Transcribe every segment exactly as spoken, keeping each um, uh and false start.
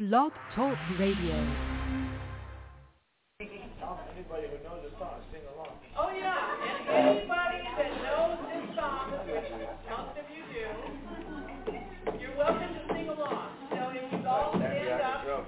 Blog Talk Radio. Anybody who knows the song, sing along. Oh yeah, and anybody that knows this song, which most of you do, you're welcome to sing along. So if you all stand up.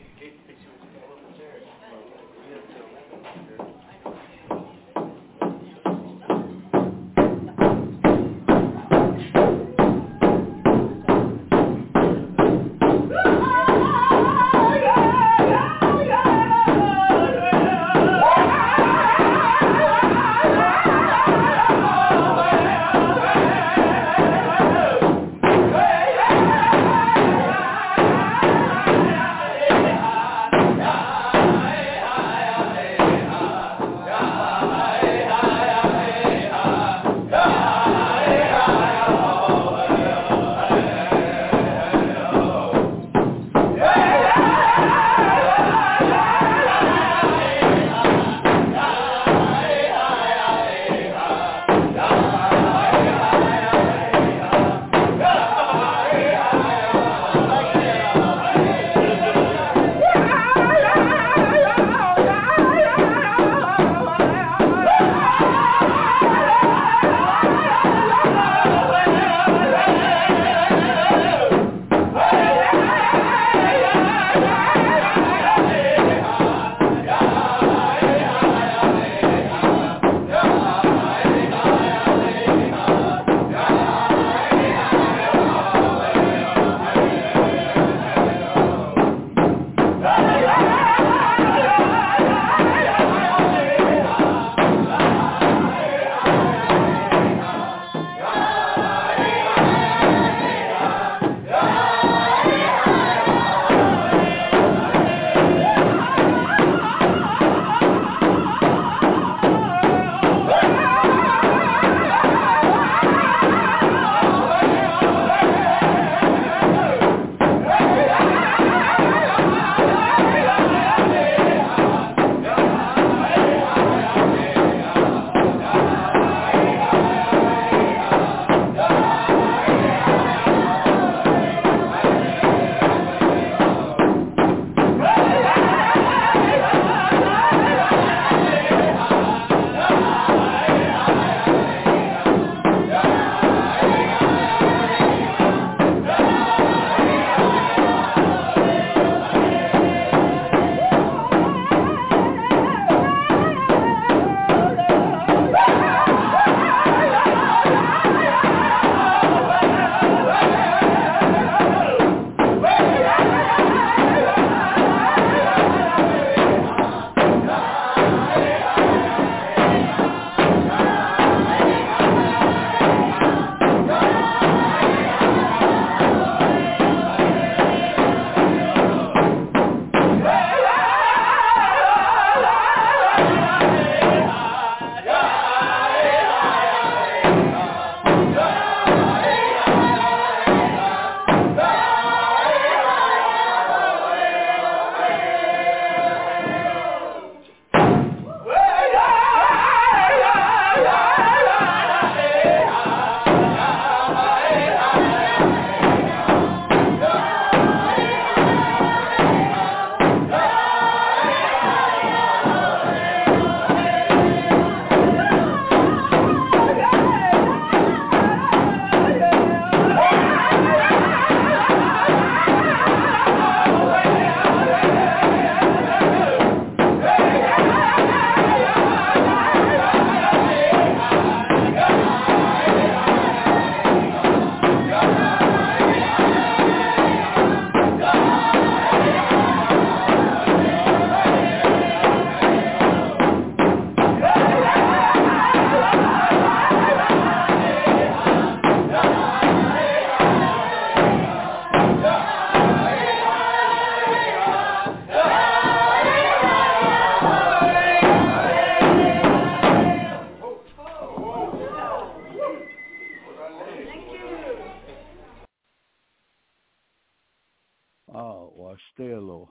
Stelo.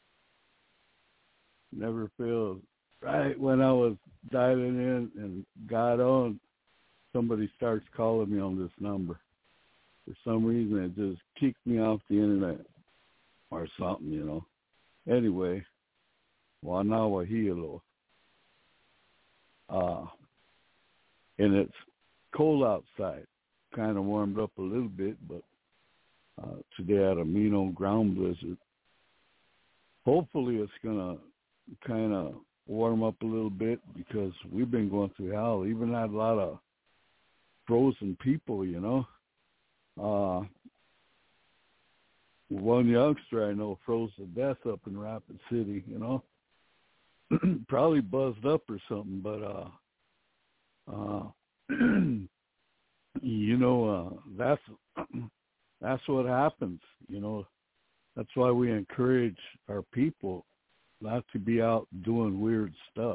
Never feels right when I was dialing in and got on, somebody starts calling me on this number. For some reason, it just kicked me off the internet. or something, you know. Anyway, Wanawahilo. Uh, and it's cold outside. Kind of warmed up a little bit, but uh, today I had a mean old ground blizzard. Hopefully it's going to kind of warm up a little bit because we've been going through hell. Even had a lot of frozen people, you know. Uh, one youngster I know froze to death up in Rapid City, you know. Probably buzzed up or something, but uh, uh, you know, uh, that's that's what happens, you know. That's why we encourage our people not to be out doing weird stuff.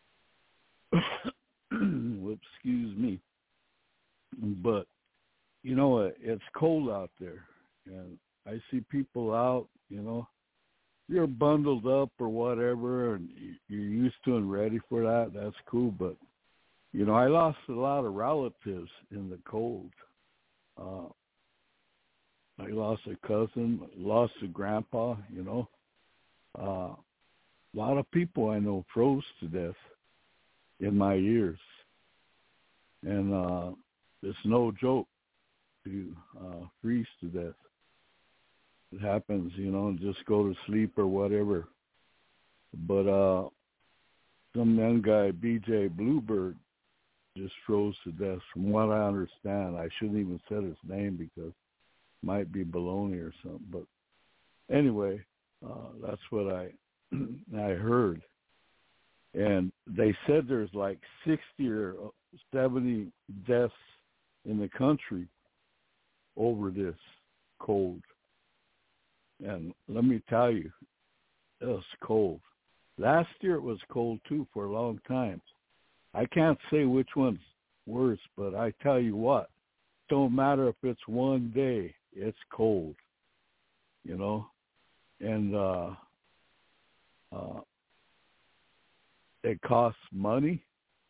Excuse me. But, you know, it's cold out there. And I see people out, you know, you're bundled up or whatever, and you're used to and ready for that. That's cool. But, you know, I lost a lot of relatives in the cold. Uh, I lost a cousin, lost a grandpa, you know. Uh, a lot of people I know froze to death in my years. And uh, it's no joke to uh, freeze to death. It happens, you know, just go to sleep or whatever. But uh, some young guy, B J Bluebird, just froze to death. From what I understand, I shouldn't even say his name because it might be baloney or something. But anyway, uh, that's what I I heard. And they said there's like sixty or seventy deaths in the country over this cold. And let me tell you, it was cold. Last year it was cold too for a long time. I can't say which one's worse, but I tell you what, don't matter if it's one day, it's cold, you know. And uh, uh, it costs money.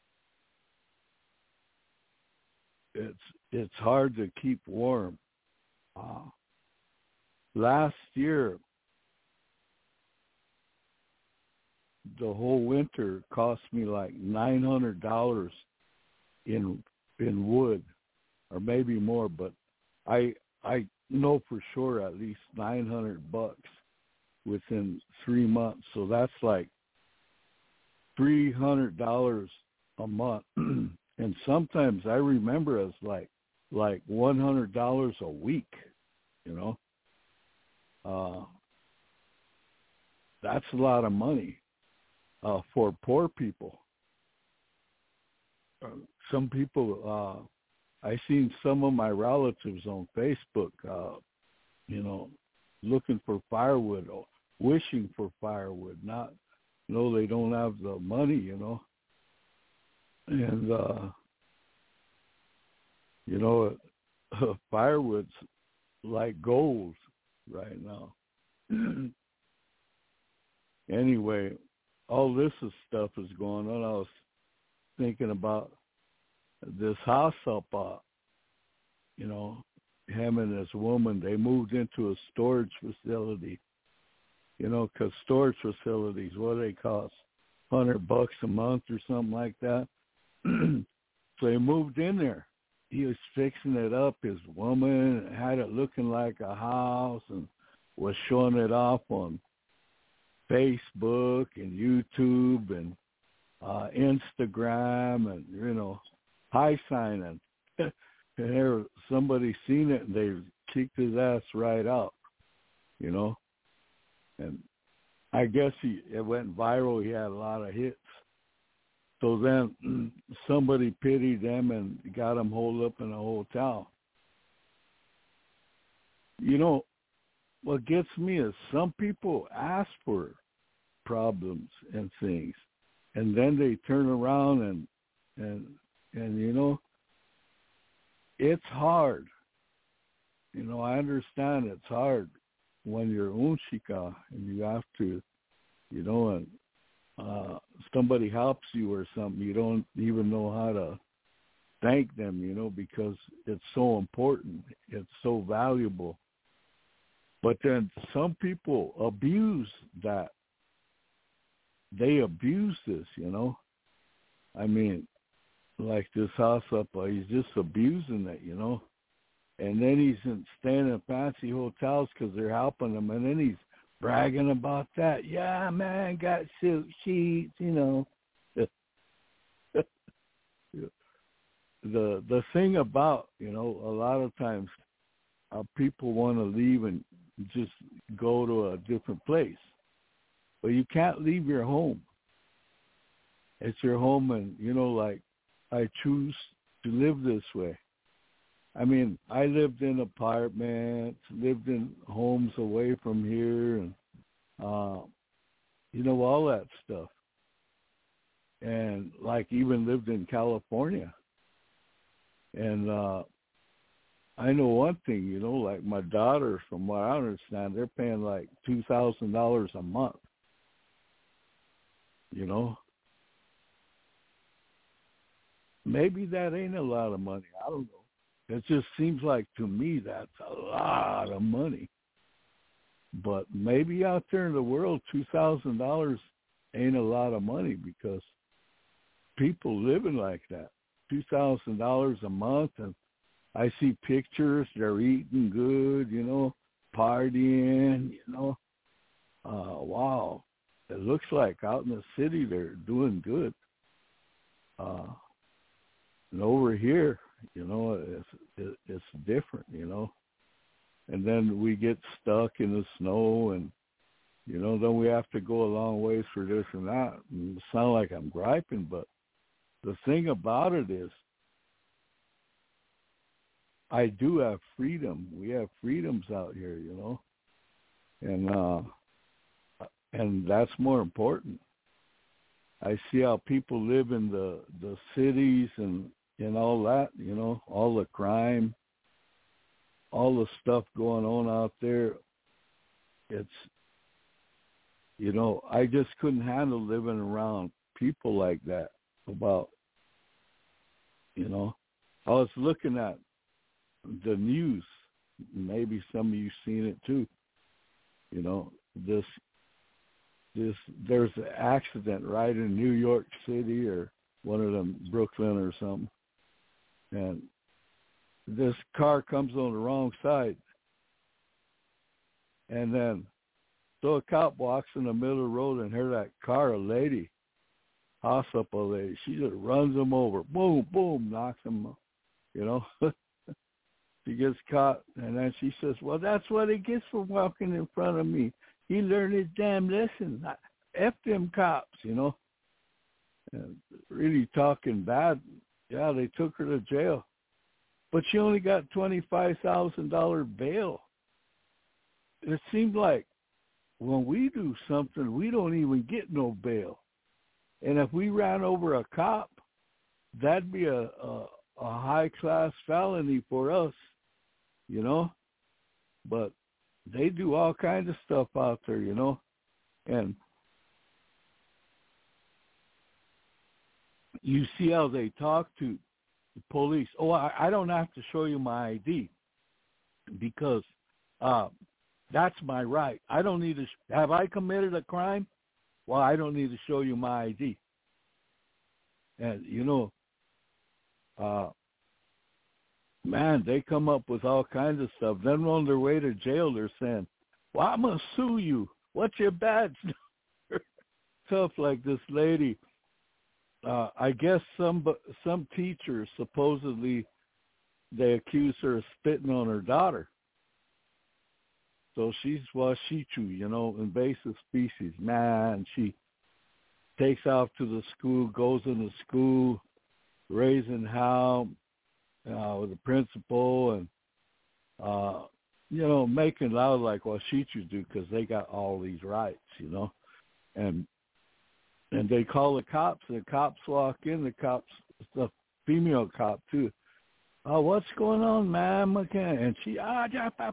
It's it's hard to keep warm. Uh, last year, the whole winter cost me like nine hundred dollars in in wood, or maybe more. But I I know for sure at least nine hundred bucks within three months. So that's like three hundred dollars a month. And sometimes I remember it's like like one hundred dollars a week, you know. Uh, that's a lot of money uh, for poor people. Uh, some people, uh, I seen some of my relatives on Facebook, uh, you know, looking for firewood, or wishing for firewood, not, you know, they don't have the money, you know. And, uh, you know, uh, firewood's like gold right now. Anyway, all this is stuff is going on. I was thinking about this house up, uh, you know, him and this woman, they moved into a storage facility, you know, because storage facilities, what do they cost? one hundred bucks a month or something like that. So they moved in there. He was fixing it up. His woman had it looking like a house and was showing it off on Facebook and YouTube and uh, Instagram and, you know, high signing. And there, somebody seen it and they kicked his ass right out, you know. And I guess he it went viral. He had a lot of hits. So then somebody pitied them and got them holed up in a hotel. You know, what gets me is some people ask for problems and things, and then they turn around and, and, and you know, it's hard. You know, I understand it's hard when you're unshika and you have to, you know, and uh, somebody helps you or something, you don't even know how to thank them, you know, because it's so important. It's so valuable. But then some people abuse that. They abuse this, you know. I mean, like this house up, uh, he's just abusing it, you know. And then he's in, staying in fancy hotels because they're helping him. And then he's bragging about that. Yeah, man, got silk sheets, you know. the the thing about, you know, a lot of times uh, people want to leave and just go to a different place. But you can't leave your home. It's your home, and, you know, like, I choose to live this way. I mean, I lived in apartments, lived in homes away from here, and, uh, you know, all that stuff. And, like, even lived in California. And uh, I know one thing, you know, like my daughters, from what I understand, they're paying like two thousand dollars a month. You know, maybe that ain't a lot of money. I don't know. It just seems like to me that's a lot of money. But maybe out there in the world, two thousand dollars ain't a lot of money because people living like that. two thousand dollars a month, and I see pictures, they're eating good, you know, partying, you know. Uh, wow. It looks like out in the city they're doing good. Uh, and over here, you know, it's, it's different, you know. And then we get stuck in the snow, and, you know, then we have to go a long ways for this and that. And it sounds like I'm griping, but the thing about it is I do have freedom. We have freedoms out here, you know. And, uh, And that's more important. I see how people live in the, the cities and, and all that, you know, all the crime, all the stuff going on out there. It's, you know, I just couldn't handle living around people like that about, you know. I was looking at the news. Maybe some of you seen it too. You know, this This there's an accident right in New York City or one of them, Brooklyn or something, and this car comes on the wrong side, and then so a cop walks in the middle of the road and heard that car, a lady, hospital lady, she just runs him over, boom, boom, knocks him, you know. She gets caught, and then she says, "Well, that's what he gets for walking in front of me. He learned his damn lesson. F them cops," you know. And really talking bad. Yeah, they took her to jail. But she only got twenty-five thousand dollars bail. It seemed like when we do something, we don't even get no bail. And if we ran over a cop, that'd be a, a, a high-class felony for us, you know. But they do all kinds of stuff out there, you know. And you see how they talk to the police. Oh, I, I don't have to show you my I D because uh, that's my right. I don't need to. Sh- have I committed a crime? Well, I don't need to show you my I D. And, you know, uh, man, they come up with all kinds of stuff. Then on their way to jail, they're saying, "Well, I'm going to sue you. What's your badge?" Stuff like this lady. Uh, I guess some some teachers, supposedly, they accuse her of spitting on her daughter. So she's washichu, you know, invasive species. Man, she takes off to the school, goes into school, raising hell uh, with the principal, and, uh, you know, making loud like washichus do because they got all these rights, you know. And and they call the cops, and the cops walk in, the cops, the female cop too. "Oh, what's going on, ma'am?" And she, ah,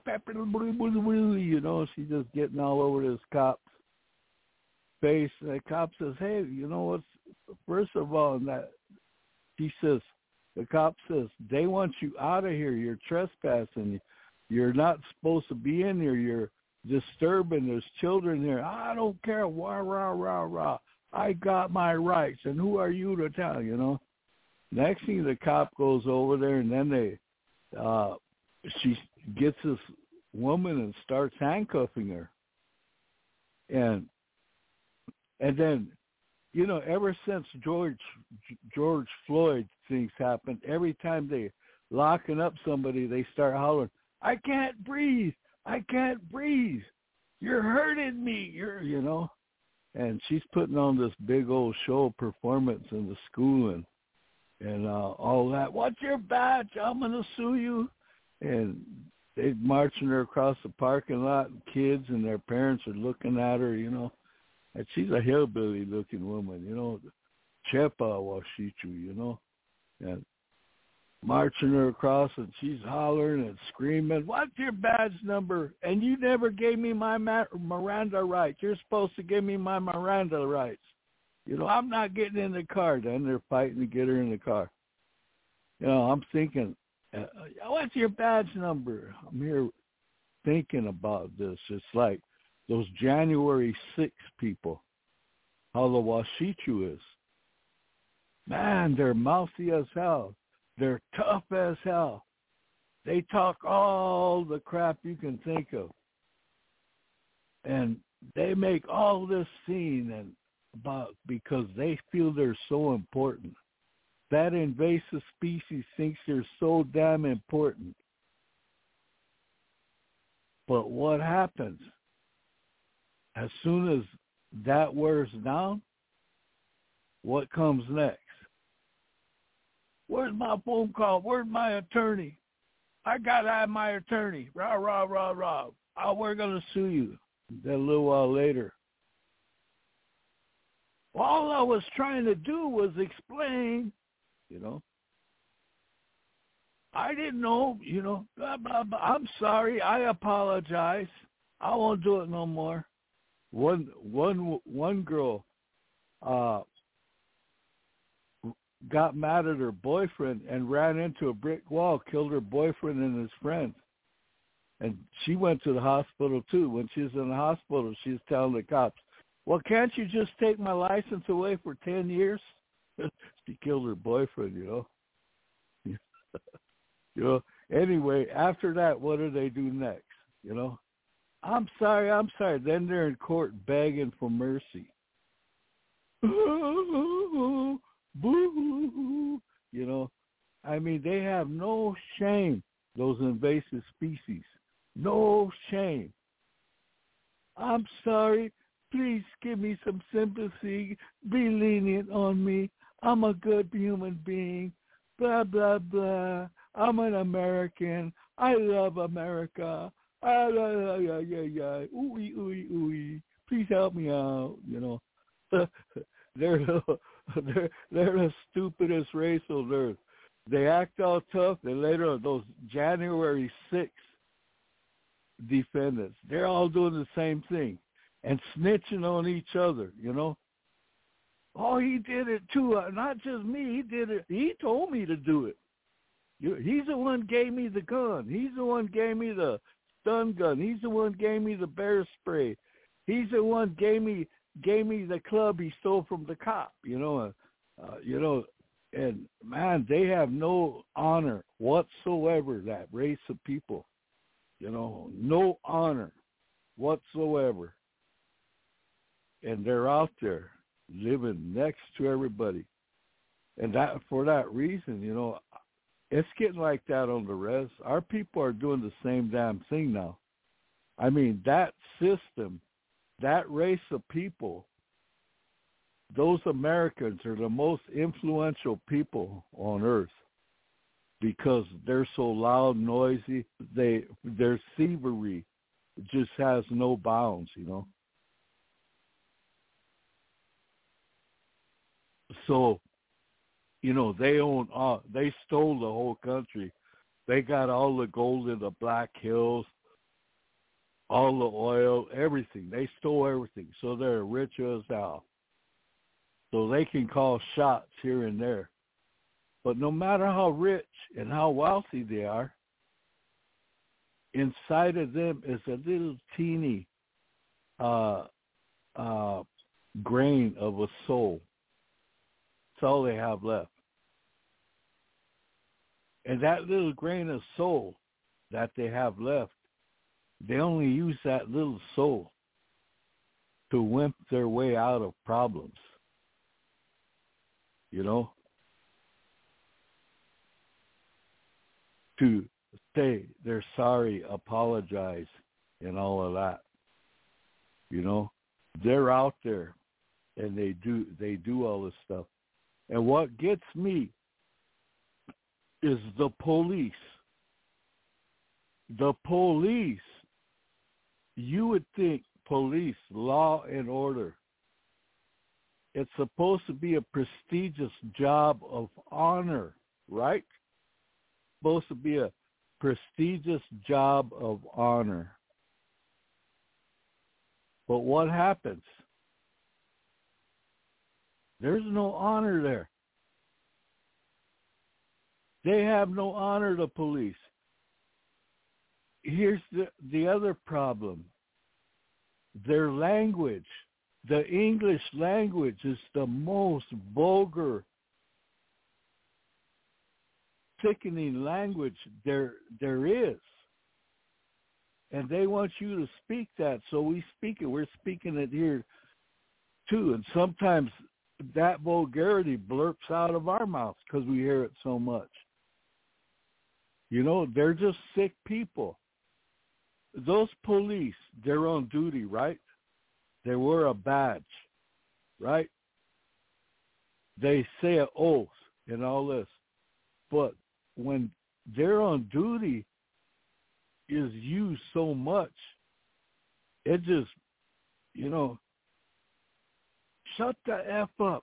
you know, she's just getting all over this cop's face. And the cop says, "Hey, you know what's, first of all," and that, he says, the cop says, "They want you out of here. You're trespassing. You're not supposed to be in here. You're disturbing. There's children there. I don't care. Rah, rah, rah, rah. I got my rights, and who are you to tell, you know? Next thing, the cop goes over there, and then they, uh, she gets this woman and starts handcuffing her. And and then, you know, ever since George George Floyd things happened, every time they locking up somebody, they start hollering, I can't breathe. I can't breathe. You're hurting me. You're, you know. And she's putting on this big old show performance in the school and, and uh, all that. What's your badge? I'm going to sue you. And they're marching her across the parking lot, and kids and their parents are looking at her, you know. And she's a hillbilly-looking woman, you know, Chepa Washichu, you know. And marching her across, and she's hollering and screaming, what's your badge number? And you never gave me my Miranda rights. You're supposed to give me my Miranda rights. You know, I'm not getting in the car. Then they're fighting to get her in the car. You know, I'm thinking, uh, what's your badge number? I'm here thinking about this. It's like those January sixth people, how the Washichu is. Man, they're mouthy as hell. They're tough as hell. They talk all the crap you can think of. And they make all this scene and about because they feel they're so important. That invasive species thinks they're so damn important. But what happens? As soon as that wears down, what comes next? Where's my phone call? Where's my attorney? I got to have my attorney. Rah, rah, rah, rah. Oh, we're going to sue you. Then a little while later, all I was trying to do was explain, you know. I didn't know, you know. Blah, blah, blah. I'm sorry. I apologize. I won't do it no more. One, one, one girl, uh, got mad at her boyfriend and ran into a brick wall, killed her boyfriend and his friends. And she went to the hospital, too. When she was in the hospital, she was telling the cops, well, can't you just take my license away for ten years? She killed her boyfriend, you know. You know. Anyway, after that, what do they do next, you know? I'm sorry, I'm sorry. Then they're in court begging for mercy. Boo, you know, I mean, they have no shame, those invasive species. No shame. I'm sorry. Please give me some sympathy. Be lenient on me. I'm a good human being. Blah, blah, blah. I'm an American. I love America. Ah, yeah, yeah, yeah, yeah. Ooh, ooh, ooh. Please help me out, you know. They're they're they're the stupidest race on earth. They act all tough. Then later on, those January sixth defendants, they're all doing the same thing and snitching on each other. You know. Oh, he did it too. Uh, not just me. He did it. He told me to do it. You, he's the one gave me the gun. He's the one gave me the stun gun. He's the one gave me the bear spray. He's the one gave me. gave me the club he stole from the cop, you know, uh, uh, you know, and man, they have no honor whatsoever, that race of people, you know, no honor whatsoever. And they're out there living next to everybody. And that for that reason, you know, it's getting like that on the res. Our people are doing the same damn thing now. I mean, that system, that race of people, those Americans are the most influential people on earth because they're so loud, noisy. They their thievery just has no bounds, you know. So, you know, they own all, they stole the whole country. They got all the gold in the Black Hills, all the oil, everything. They stole everything. So they're rich as hell. So they can call shots here and there. But no matter how rich and how wealthy they are, inside of them is a little teeny uh, uh, grain of a soul. That's all they have left. And that little grain of soul that they have left, they only use that little soul to wimp their way out of problems. You know? To say they're sorry, apologize, and all of that. You know? They're out there and they do they do all this stuff. And what gets me is the police. The police, you would think police, law and order, it's supposed to be a prestigious job of honor, right? Supposed to be a prestigious job of honor. But what happens? There's no honor there. They have no honor, the police. Here's the, the other problem. Their language, the English language, is the most vulgar, sickening language there there is. And they want you to speak that, so we speak it. We're speaking it here too. And sometimes that vulgarity blurps out of our mouths because we hear it so much. You know, they're just sick people. Those police, they're on duty, right? They wear a badge, right? They say an oath and all this. But when they're on duty is used so much, it just, you know, shut the F up.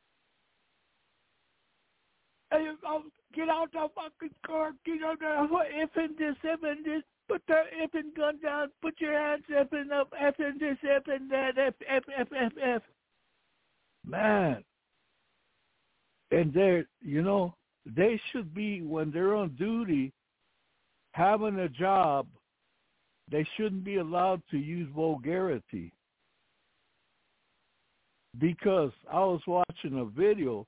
Hey, I'll get out the fucking car, get out the effing this, effing this, put the effing gun down, put your hands effing up, effing this, effing that, F, F, F, F, F. Man. And they're, you know, they should be, when they're on duty, having a job, they shouldn't be allowed to use vulgarity. Because I was watching a video,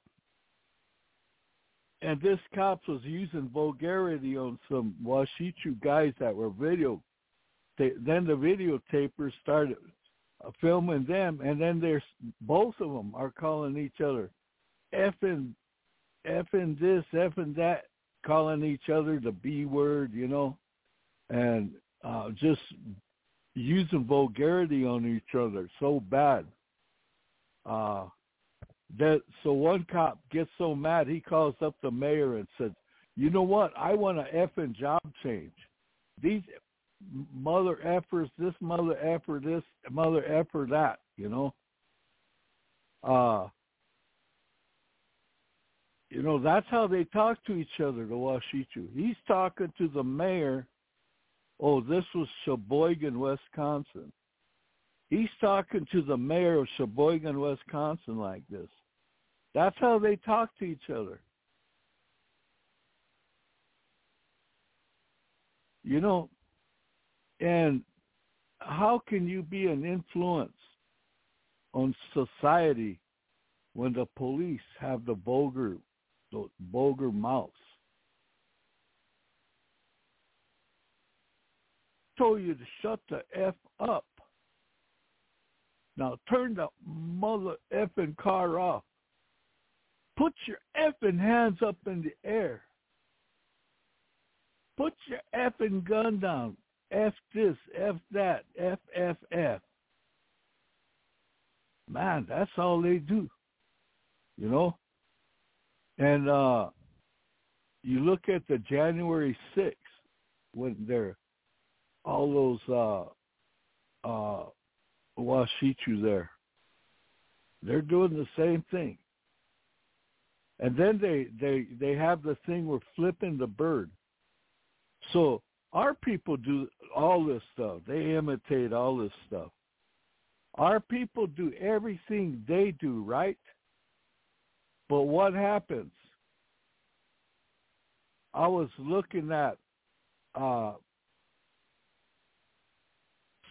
and this cop was using vulgarity on some Washichu guys that were video. They, then the videotapers started filming them, and then there's both of them are calling each other effing, effing this, effing that, calling each other the B word, you know, and uh, just using vulgarity on each other so bad. Uh, that so one cop gets so mad he calls up the mayor and says, "You know what? I want an effing job change. These mother effers, this mother effer, this mother effer, that." You know. Uh, you know that's how they talk to each other. The Washichu. He's talking to the mayor. Oh, this was Sheboygan, Wisconsin. He's talking to the mayor of Sheboygan, Wisconsin like this. That's how they talk to each other. You know, and how can you be an influence on society when the police have the vulgar, the vulgar mouths? Told you to shut the F up. Now turn the mother effing car off. Put your effing hands up in the air. Put your effing gun down. F this, F that, F, F, F. Man, that's all they do. You know? And uh, you look at the January sixth when they're all those uh, uh, Washichu there. They're doing the same thing. And then they, they, they have the thing where flipping the bird. So our people do all this stuff. They imitate all this stuff. Our people do everything they do, right? But what happens? I was looking at uh,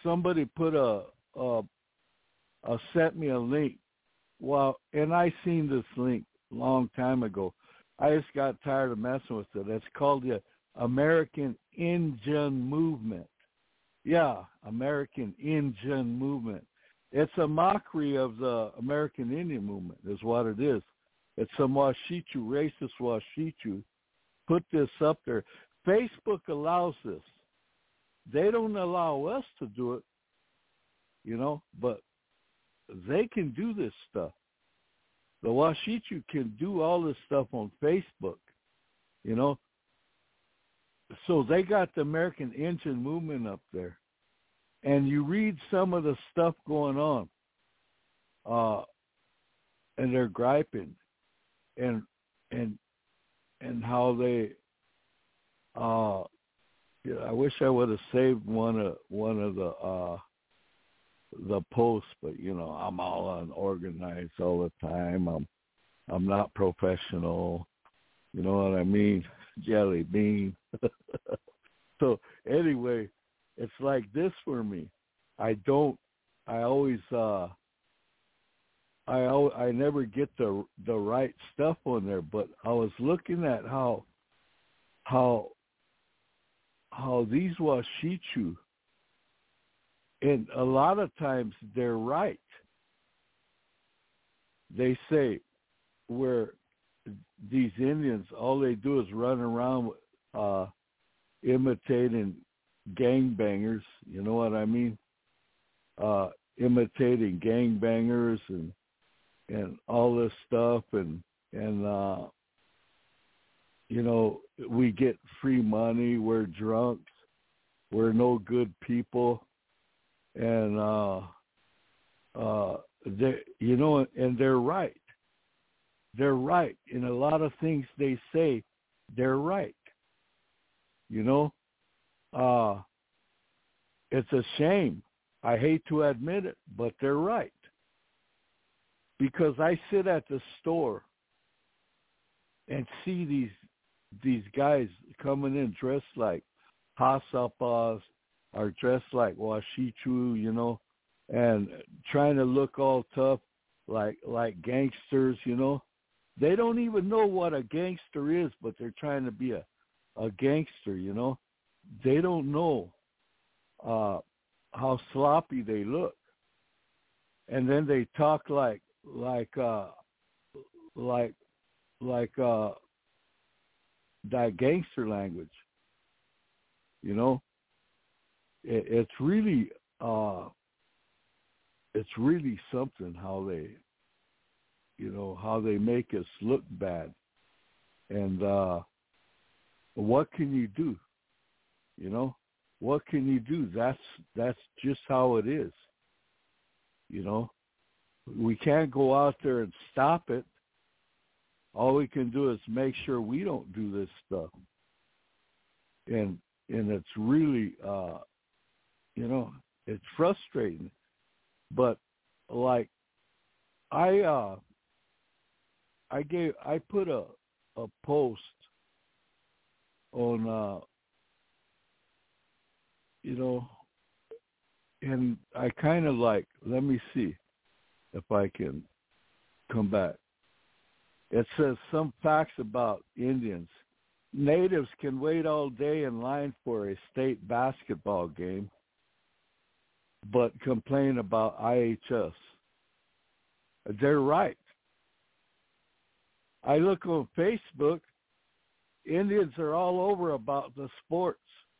somebody put a, a, a sent me a link. Well, and I seen this link a long time ago. I just got tired of messing with it. It's called the American Indian Movement. Yeah, American Indian Movement. It's a mockery of the American Indian Movement is what it is. It's some Washichu, racist Washichu, put this up there. Facebook allows this. They don't allow us to do it, you know, but they can do this stuff. The Washichu can do all this stuff on Facebook, you know. So they got the American Indian Movement up there. And you read some of the stuff going on, uh, and they're griping, and and and how they. Uh, yeah, I wish I would have saved one of one of the uh, the posts, but you know I'm all unorganized all the time. I'm I'm not professional. You know what I mean? Jelly bean. So anyway, it's like this for me. I don't. I always. Uh, I I never get the the right stuff on there. But I was looking at how how how these Washichu, and a lot of times they're right. They say where these Indians, all they do is run around uh, imitating gangbangers, you know what I mean? Uh, imitating gangbangers and and all this stuff, and and uh, you know, we get free money. We're drunks. We're no good people, and uh, uh, they, you know, and they're right. They're right in a lot of things they say. They're right. You know. Uh, it's a shame. I hate to admit it, but they're right. Because I sit at the store and see these these guys coming in dressed like Hasapas or dressed like Washichu, you know, and trying to look all tough like like gangsters, you know. They don't even know what a gangster is, but they're trying to be a, a gangster, you know. They don't know uh, how sloppy they look, and then they talk like like uh, like like uh, that gangster language. You know, it, it's really uh, it's really something how they, you know, how they make us look bad, and uh, what can you do? You know, what can you do? That's that's just how it is. You know, we can't go out there and stop it. All we can do is make sure we don't do this stuff. And and it's really, uh, you know, it's frustrating. But like, I uh, I gave I put a a post on. Uh, You know, and I kind of like, let me see if I can come back. It says some facts about Indians. Natives can wait all day in line for a state basketball game, but complain about I H S. They're right. I look on Facebook, Indians are all over about the sports.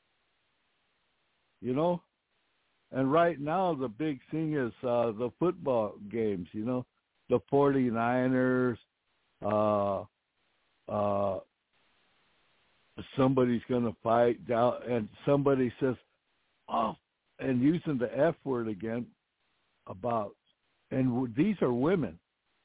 You know, and right now the big thing is uh, the football games, you know, the 49ers, uh, uh, somebody's going to fight down, and somebody says, oh, and using the F word again about, and these are women,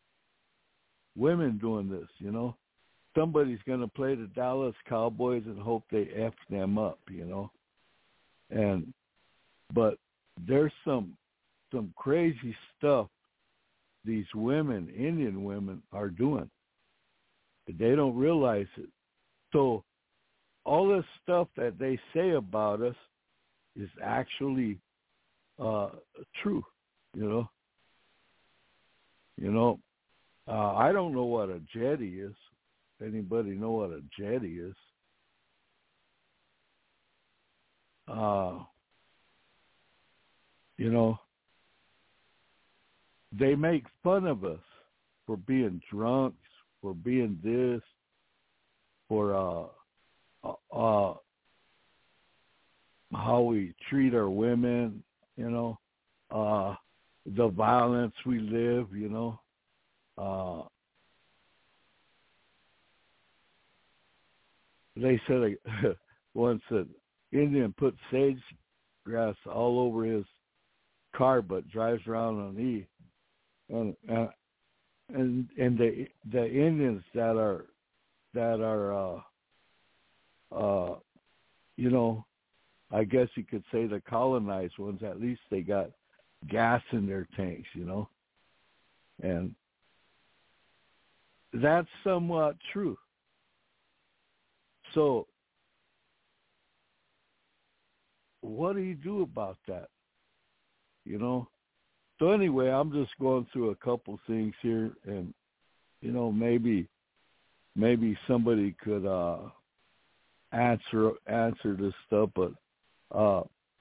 women doing this, you know. Somebody's going to play the Dallas Cowboys and hope they F them up, you know. And, but there's some, some crazy stuff these women, Indian women, are doing. They don't realize it. So all this stuff that they say about us is actually uh, true, you know. You know, uh, I don't know what a jetty is. Anybody know what a jetty is? Uh, you know, they make fun of us for being drunks, for being this, for uh, uh, how we treat our women, you know, uh, the violence we live, you know. Uh, they said uh, once that Indian put sage grass all over his car, but drives around on E. And uh, and and the the Indians that are that are uh, uh, you know, I guess you could say the colonized ones, at least they got gas in their tanks, you know. And that's somewhat true. So what do you do about that? You know? So anyway, I'm just going through a couple things here, and, you know, maybe maybe somebody could uh, answer answer this stuff, but uh,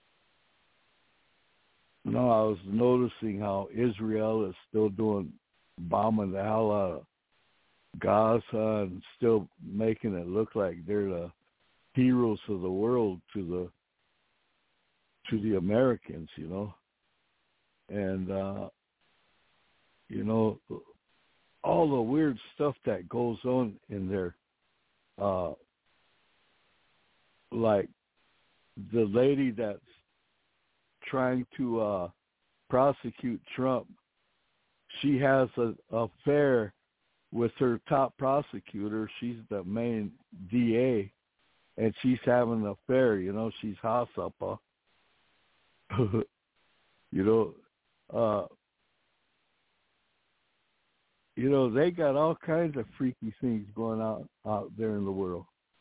you know, I was noticing how Israel is still doing, bombing the hell out of Gaza and still making it look like they're the heroes of the world to the to the Americans, you know. And, uh, you know, all the weird stuff that goes on in there, uh, like the lady that's trying to uh, prosecute Trump, she has an affair with her top prosecutor. She's the main D A, and she's having an affair, you know. She's Hasapa. you know, uh, you know, they got all kinds of freaky things going out, out there in the world.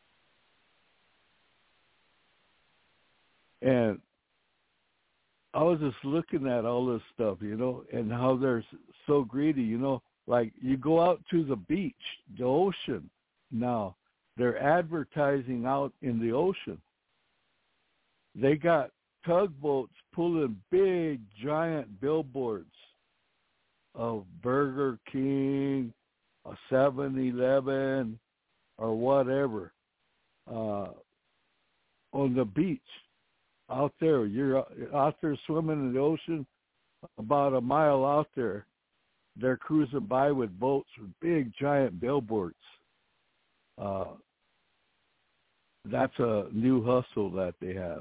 And I was just looking at all this stuff, you know, and how they're so greedy, you know. Like, you go out to the beach, the ocean now, they're advertising out in the ocean. They got tugboats pulling big, giant billboards of Burger King, a seven eleven, or whatever, uh, on the beach out there. You're out there swimming in the ocean, about a mile out there. They're cruising by with boats with big, giant billboards. Uh, that's a new hustle that they have.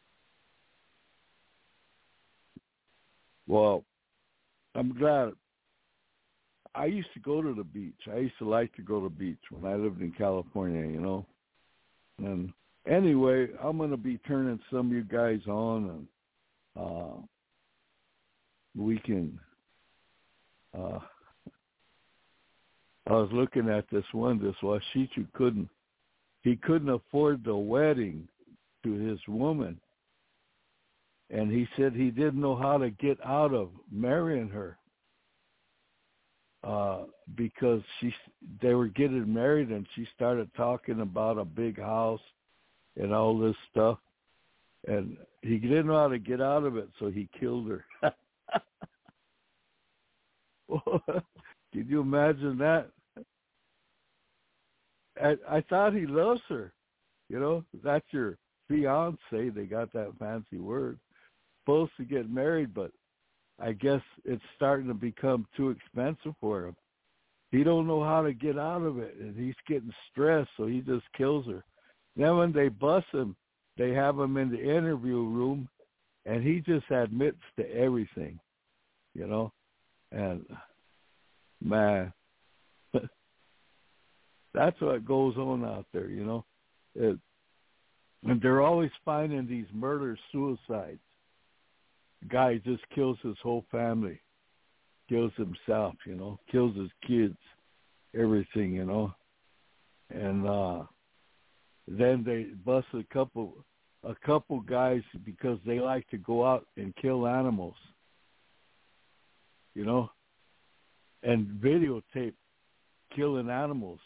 Well, I'm glad. I used to go to the beach. I used to like to go to the beach when I lived in California, you know. And anyway, I'm going to be turning some of you guys on, and uh, we can, uh, I was looking at this one, this Washichu couldn't, he couldn't afford the wedding to his woman. And he said he didn't know how to get out of marrying her uh, because she they were getting married, and she started talking about a big house and all this stuff. And he didn't know how to get out of it, so he killed her. Can you imagine that? I, I thought he loves her. You know, that's your fiance. They got that fancy word. Supposed to get married, but I guess it's starting to become too expensive for him. He don't know how to get out of it, and he's getting stressed, so he just kills her. Then when they bust him, they have him in the interview room, and he just admits to everything, you know. And, man, that's what goes on out there, you know. It, and they're always finding these murder-suicides. Guy just kills his whole family, kills himself, you know, kills his kids, everything, you know. And uh, then they bust a couple, a couple guys because they like to go out and kill animals, you know, and videotape killing animals.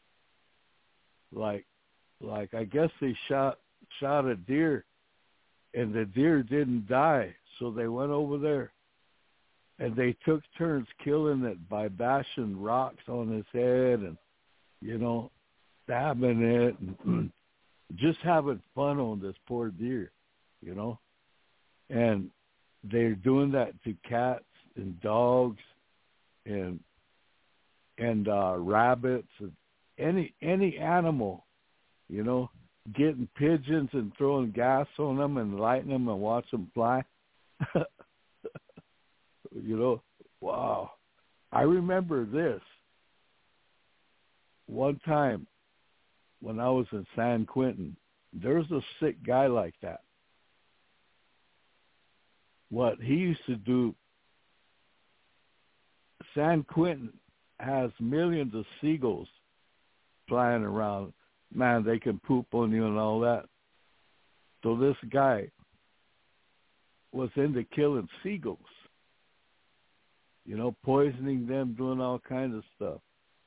Like, like I guess they shot shot a deer, and the deer didn't die, so they went over there, and they took turns killing it by bashing rocks on his head, and you know, stabbing it, and just having fun on this poor deer, you know. And they're doing that to cats and dogs, and and uh, rabbits, and any any animal, you know, getting pigeons and throwing gas on them and lighting them and watch them fly. You know, wow. I remember this. One time when I was in San Quentin, there's a sick guy like that. What he used to do, San Quentin has millions of seagulls flying around. Man, they can poop on you and all that. So this guy was into killing seagulls, you know, poisoning them, doing all kinds of stuff.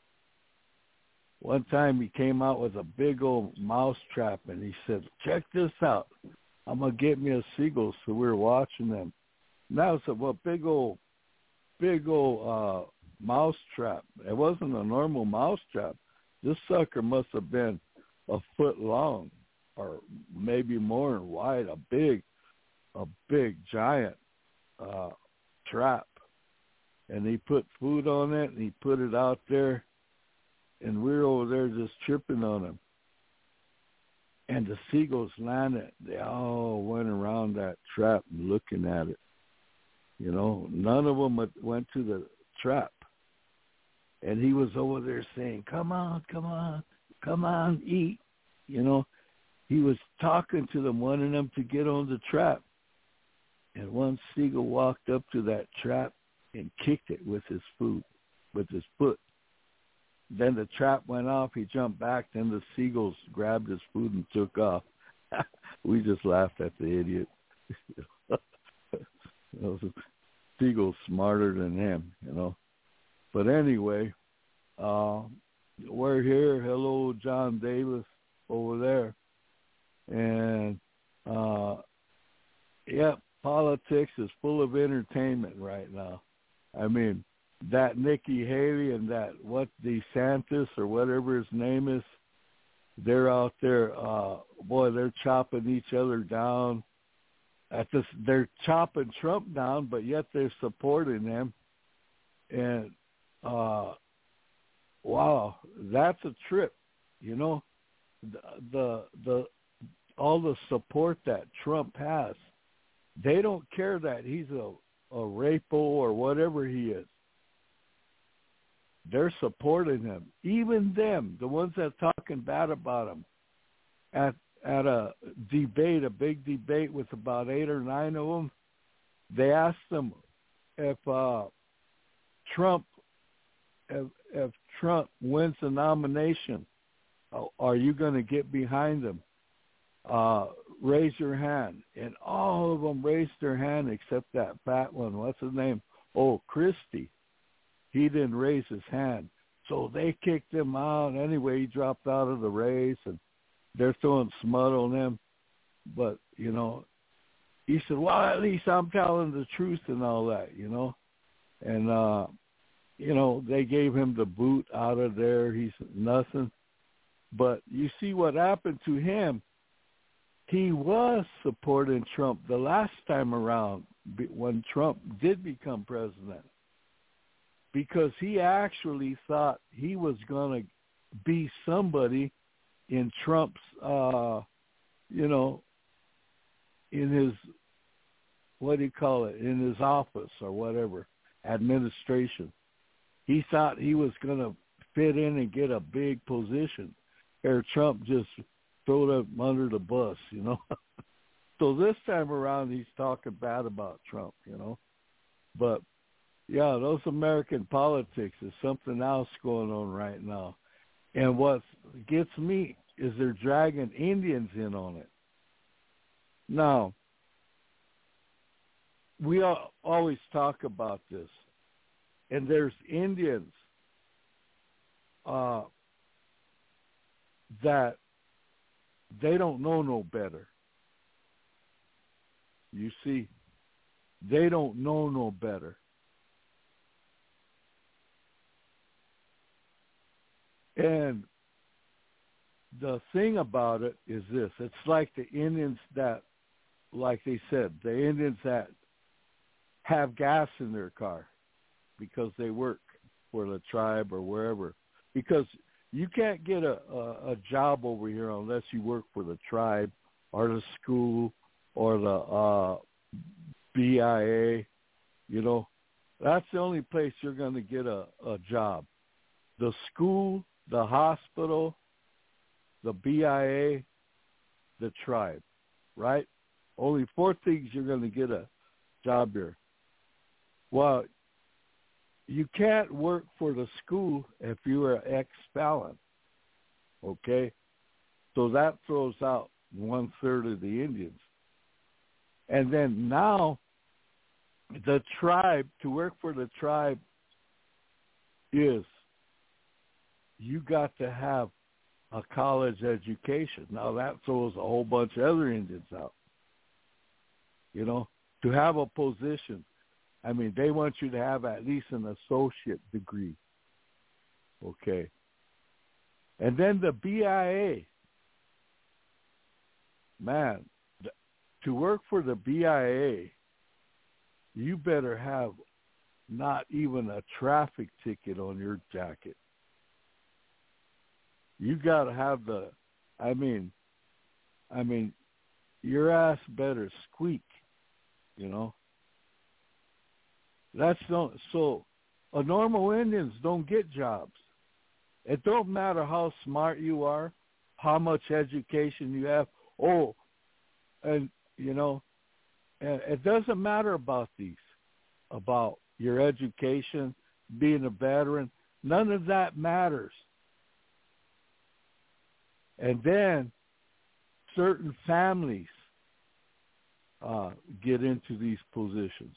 One time he came out with a big old mouse trap, and he said, check this out. I'm going to get me a seagull. So we were watching them. And that was a well, big old, big old uh, mouse trap. It wasn't a normal mouse trap. This sucker must have been a foot long or maybe more wide, a big, a big giant uh, trap. And he put food on it, and he put it out there, and we were over there just tripping on him. And the seagulls landed. They all went around that trap and looking at it. You know, none of them went to the trap. And he was over there saying, come on, come on, come on, eat. You know, he was talking to them, wanting them to get on the trap. And one seagull walked up to that trap and kicked it with his food, with his foot. Then the trap went off. He jumped back. Then the seagulls grabbed his food and took off. We just laughed at the idiot. Those seagulls smarter than him, you know. But anyway, uh, we're here. Hello, John Davis over there. And, uh, yeah, politics is full of entertainment right now. I mean, that Nikki Haley and that what DeSantis or whatever his name is, they're out there. Uh, boy, they're chopping each other down. At this, they're chopping Trump down, but yet they're supporting him. And uh, wow, that's a trip. You know, the, the the all the support that Trump has. They don't care that he's a a rapo or whatever he is. They're supporting him. Even them, the ones that are talking bad about him, at at a debate, a big debate with about eight or nine of them, they asked them if uh, Trump, if, if Trump wins the nomination, are you going to get behind him? Uh, raise your hand. And all of them raised their hand except that fat one. What's his name? Oh, Christie. He didn't raise his hand. So they kicked him out. Anyway, he dropped out of the race, and they're throwing smut on him. But, you know, he said, well, at least I'm telling the truth and all that, you know. And, uh, you know, they gave him the boot out of there. He's nothing. But you see what happened to him. He was supporting Trump the last time around when Trump did become president, because he actually thought he was going to be somebody in Trump's, uh, you know, in his, what do you call it, in his office or whatever, administration. He thought he was going to fit in and get a big position. Or Trump just throw them under the bus, you know. So this time around, he's talking bad about Trump, you know. But, yeah, those American politics is something else going on right now. And what gets me is they're dragging Indians in on it. Now, we all, always talk about this, and there's Indians uh, that they don't know no better. You see, they don't know no better. And the thing about it is this. It's like the Indians that, like they said, the Indians that have gas in their car because they work for the tribe or wherever. Because you can't get a, a, a job over here unless you work for the tribe or the school or the uh, B I A. You know, that's the only place you're going to get a, a job. The school, the hospital, the B I A, the tribe, right? Only four things you're going to get a job here. Well, you can't work for the school if you are ex-felon, okay? So that throws out one-third of the Indians. And then now the tribe, to work for the tribe is you got to have a college education. Now that throws a whole bunch of other Indians out. You know, to have a position, I mean, they want you to have at least an associate degree. Okay. And then the B I A. Man, th- to work for the B I A, you better have not even a traffic ticket on your jacket. You got to have the, I mean, I mean, your ass better squeak, you know. That's no, so a normal Indians don't get jobs. It don't matter how smart you are, how much education you have. Oh, and, you know, and it doesn't matter about these, about your education, being a veteran. None of that matters. And then certain families uh, get into these positions.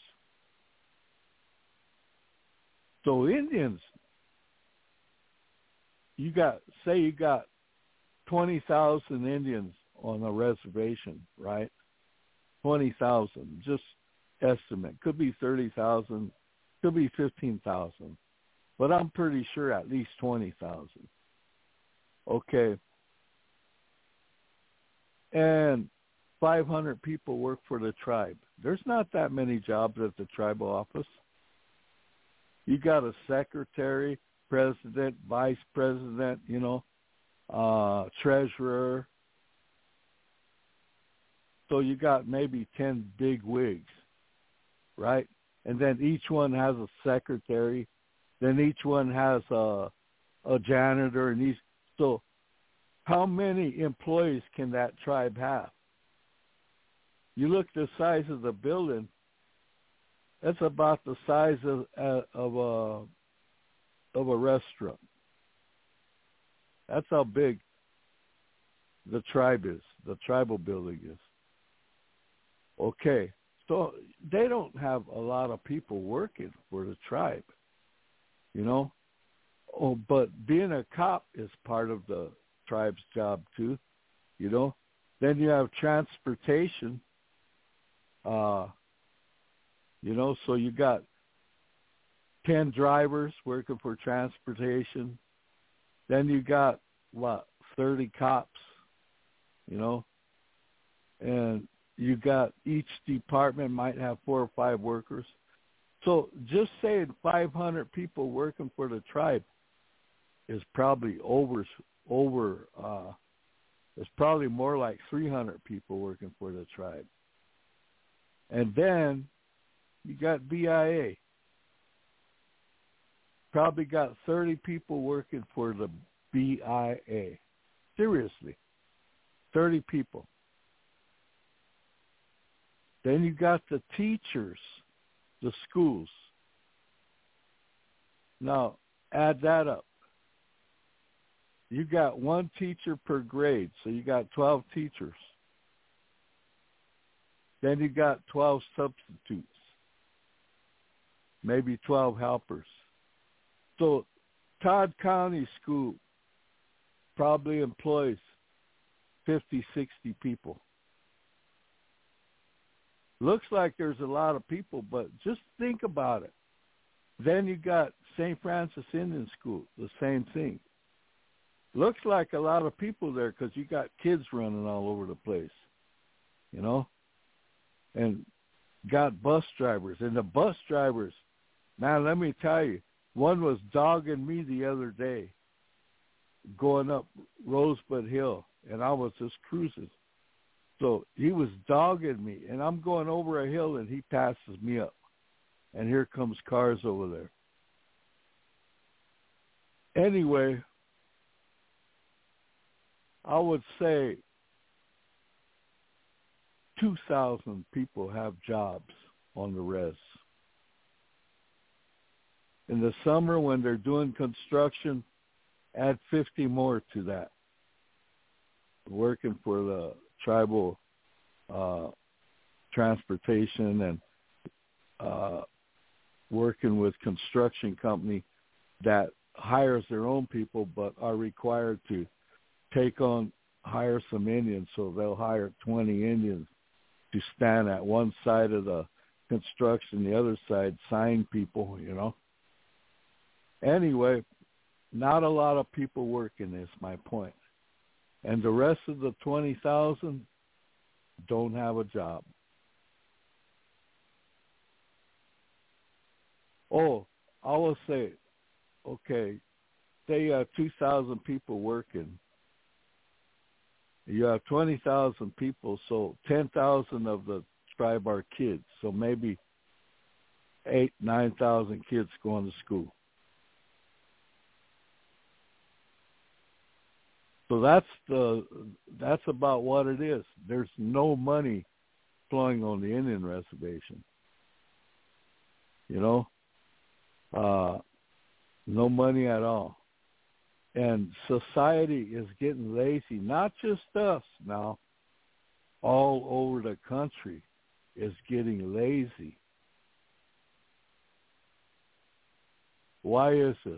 So Indians, you got, say you got twenty thousand Indians on a reservation, right? twenty thousand, just estimate. Could be thirty thousand, could be fifteen thousand. But I'm pretty sure at least twenty thousand. Okay. And five hundred people work for the tribe. There's not that many jobs at the tribal office. You got a secretary, president, vice president, you know, uh, treasurer. So you got maybe ten big wigs, right? And then each one has a secretary. Then each one has a, a janitor. And each, so how many employees can that tribe have? You look at the size of the building, that's about the size of, uh, of a of a restaurant. That's how big the tribe is, the tribal building is. Okay, so they don't have a lot of people working for the tribe, you know. Oh, but being a cop is part of the tribe's job too, you know. Then you have transportation, uh, you know, so you got ten drivers working for transportation. Then you got, what, thirty cops, you know, and you got each department might have four or five workers. So just saying five hundred people working for the tribe is probably over, over, uh, it's probably more like three hundred people working for the tribe. And then you got B I A. Probably got thirty people working for the B I A. Seriously, thirty people. Then you got the teachers, the schools. Now, add that up. You got one teacher per grade, so you got twelve teachers. Then you got twelve substitutes, maybe twelve helpers. So Todd County School probably employs fifty, sixty people. Looks like there's a lot of people, but just think about it. Then you got Saint Francis Indian School, the same thing. Looks like a lot of people there because you got kids running all over the place, you know, and got bus drivers. And the bus drivers, man, let me tell you, one was dogging me the other day going up Rosebud Hill, and I was just cruising. So he was dogging me, and I'm going over a hill, and he passes me up. And here comes cars over there. Anyway, I would say two thousand people have jobs on the res. In the summer when they're doing construction, add fifty more to that. Working for the tribal uh, transportation and uh, working with construction company that hires their own people but are required to take on, hire some Indians, so they'll hire twenty Indians to stand at one side of the construction, the other side sign people, you know. Anyway, not a lot of people working is my point. And the rest of the twenty thousand don't have a job. Oh, I will say, okay, say you have two thousand people working. You have twenty thousand people, so ten thousand of the tribe are kids. So maybe eight, nine thousand kids going to school. So that's the that's about what it is. There's no money flowing on the Indian reservation. You know, uh, no money at all. And society is getting lazy, not just us now, all over the country is getting lazy. Why is this?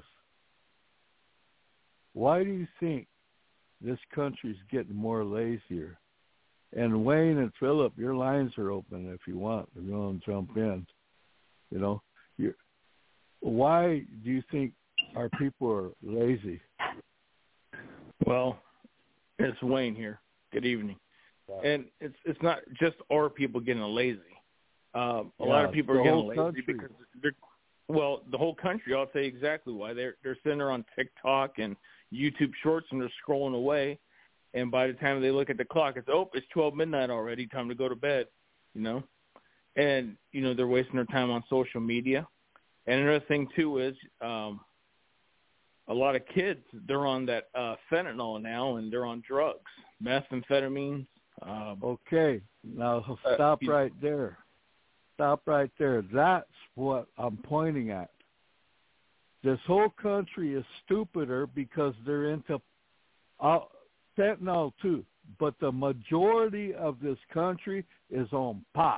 Why do you think this country's getting more lazier? And Wayne and Philip, your lines are open if you want, if you want to jump in. You know, you're, why do you think our people are lazy? Well, it's Wayne here. Good evening. Yeah. And it's it's not just our people getting lazy. Um, a yeah, lot of people are getting lazy country. because they're, well, the whole country. I'll say exactly why. They're they're sitting there on TikTok and YouTube Shorts and they're scrolling away. And by the time they look at the clock, it's oh, it's twelve midnight already. Time to go to bed. You know, and you know they're wasting their time on social media. And another thing too is. Um, A lot of kids, they're on that uh, fentanyl now, and they're on drugs, methamphetamines. Um, okay, now stop uh, right there. Stop right there. That's what I'm pointing at. This whole country is stupider because they're into uh, fentanyl too, but the majority of this country is on pot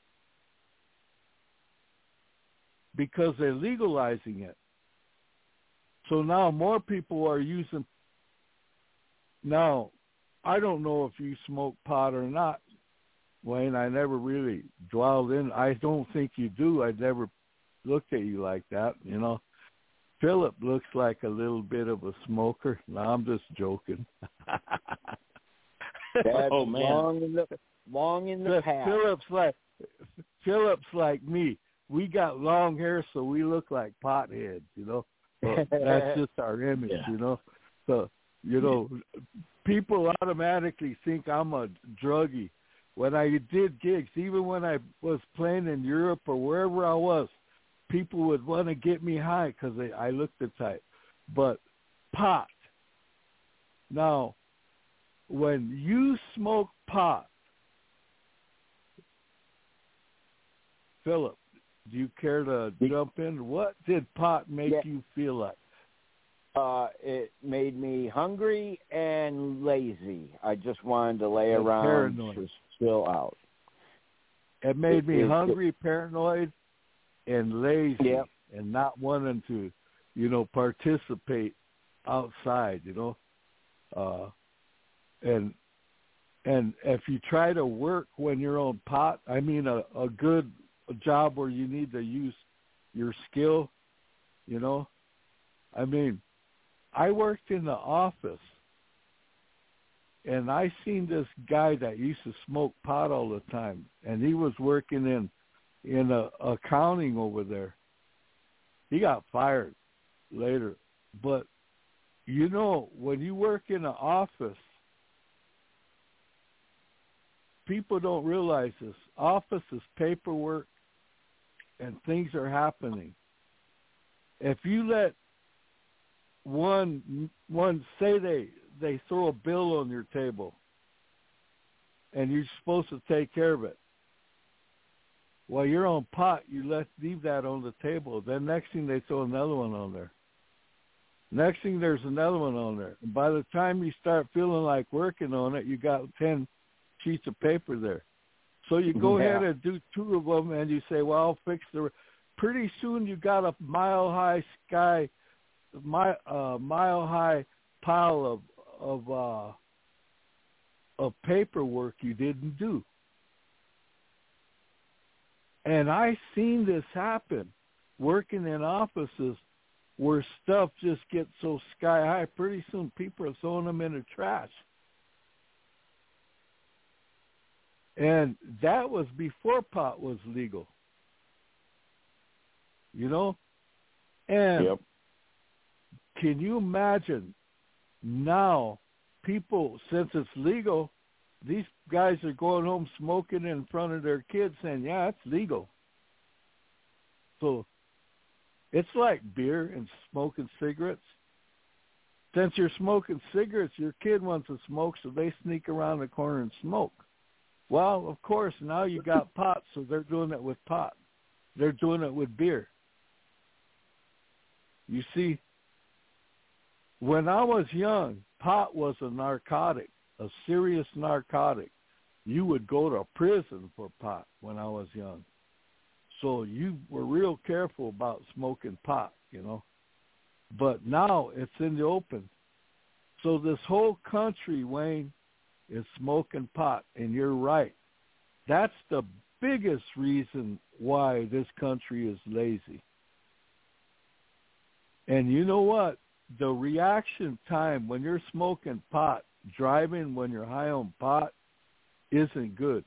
because they're legalizing it. So now more people are using. Now, I don't know if you smoke pot or not, Wayne. I never really dwelled in. I don't think you do. I never looked at you like that, you know. Philip looks like a little bit of a smoker. No, I'm just joking. That's oh man, long in the long in the past. Philip's like Philip's like me. We got long hair, so we look like potheads, you know. Well, that's just our image, yeah. you know. So, you know, people automatically think I'm a druggie. When I did gigs, even when I was playing in Europe or wherever I was, people would want to get me high because I looked the type. But pot. Now, when you smoke pot, Philip, do you care to jump in? What did pot make yeah. you feel like? Uh, it made me hungry and lazy. I just wanted to lay That's around, paranoid. just chill out. It made me it, hungry, it, paranoid, and lazy, yeah. and not wanting to, you know, participate outside, you know. Uh, and and if you try to work when you're on pot, I mean a, a good job where you need to use your skill, you know. I mean, I worked in the office, and I seen this guy that used to smoke pot all the time, and he was working in in a, accounting over there. He got fired later. But, you know, when you work in an office, people don't realize this. Office is paperwork, and things are happening. If you let one, one say they, they throw a bill on your table, and you're supposed to take care of it, while you're on pot, you let leave that on the table. Then next thing they throw another one on there. Next thing there's another one on there. And by the time you start feeling like working on it, you got ten sheets of paper there. So you go yeah. ahead and do two of them, and you say, well, I'll fix the... Pretty soon you got a mile-high sky, mi- uh, mile-high pile of of uh, of paperwork you didn't do. And I seen this happen working in offices where stuff just gets so sky high. Pretty soon people are throwing them in the trash. And that was before pot was legal. You know? And yep. Can you imagine now people, since it's legal, these guys are going home smoking in front of their kids saying, yeah, it's legal. So it's like beer and smoking cigarettes. Since you're smoking cigarettes, your kid wants to smoke, so they sneak around the corner and smoke. Well, of course, now you got pot, so they're doing it with pot. They're doing it with beer. You see, when I was young, pot was a narcotic, a serious narcotic. You would go to prison for pot when I was young. So you were real careful about smoking pot, you know. But now it's in the open. So this whole country, Wayne, is smoking pot, and you're right. That's the biggest reason why this country is lazy. And you know what? The reaction time when you're smoking pot, driving when you're high on pot, isn't good.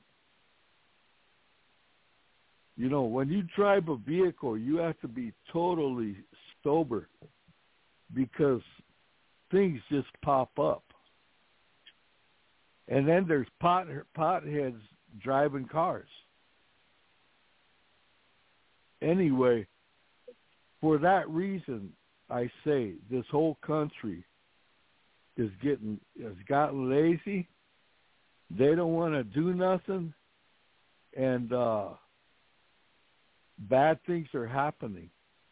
You know, when you drive a vehicle, you have to be totally sober because things just pop up. And then there's pot potheads driving cars. Anyway, for that reason, I say this whole country is getting has gotten lazy. They don't want to do nothing, and uh, bad things are happening.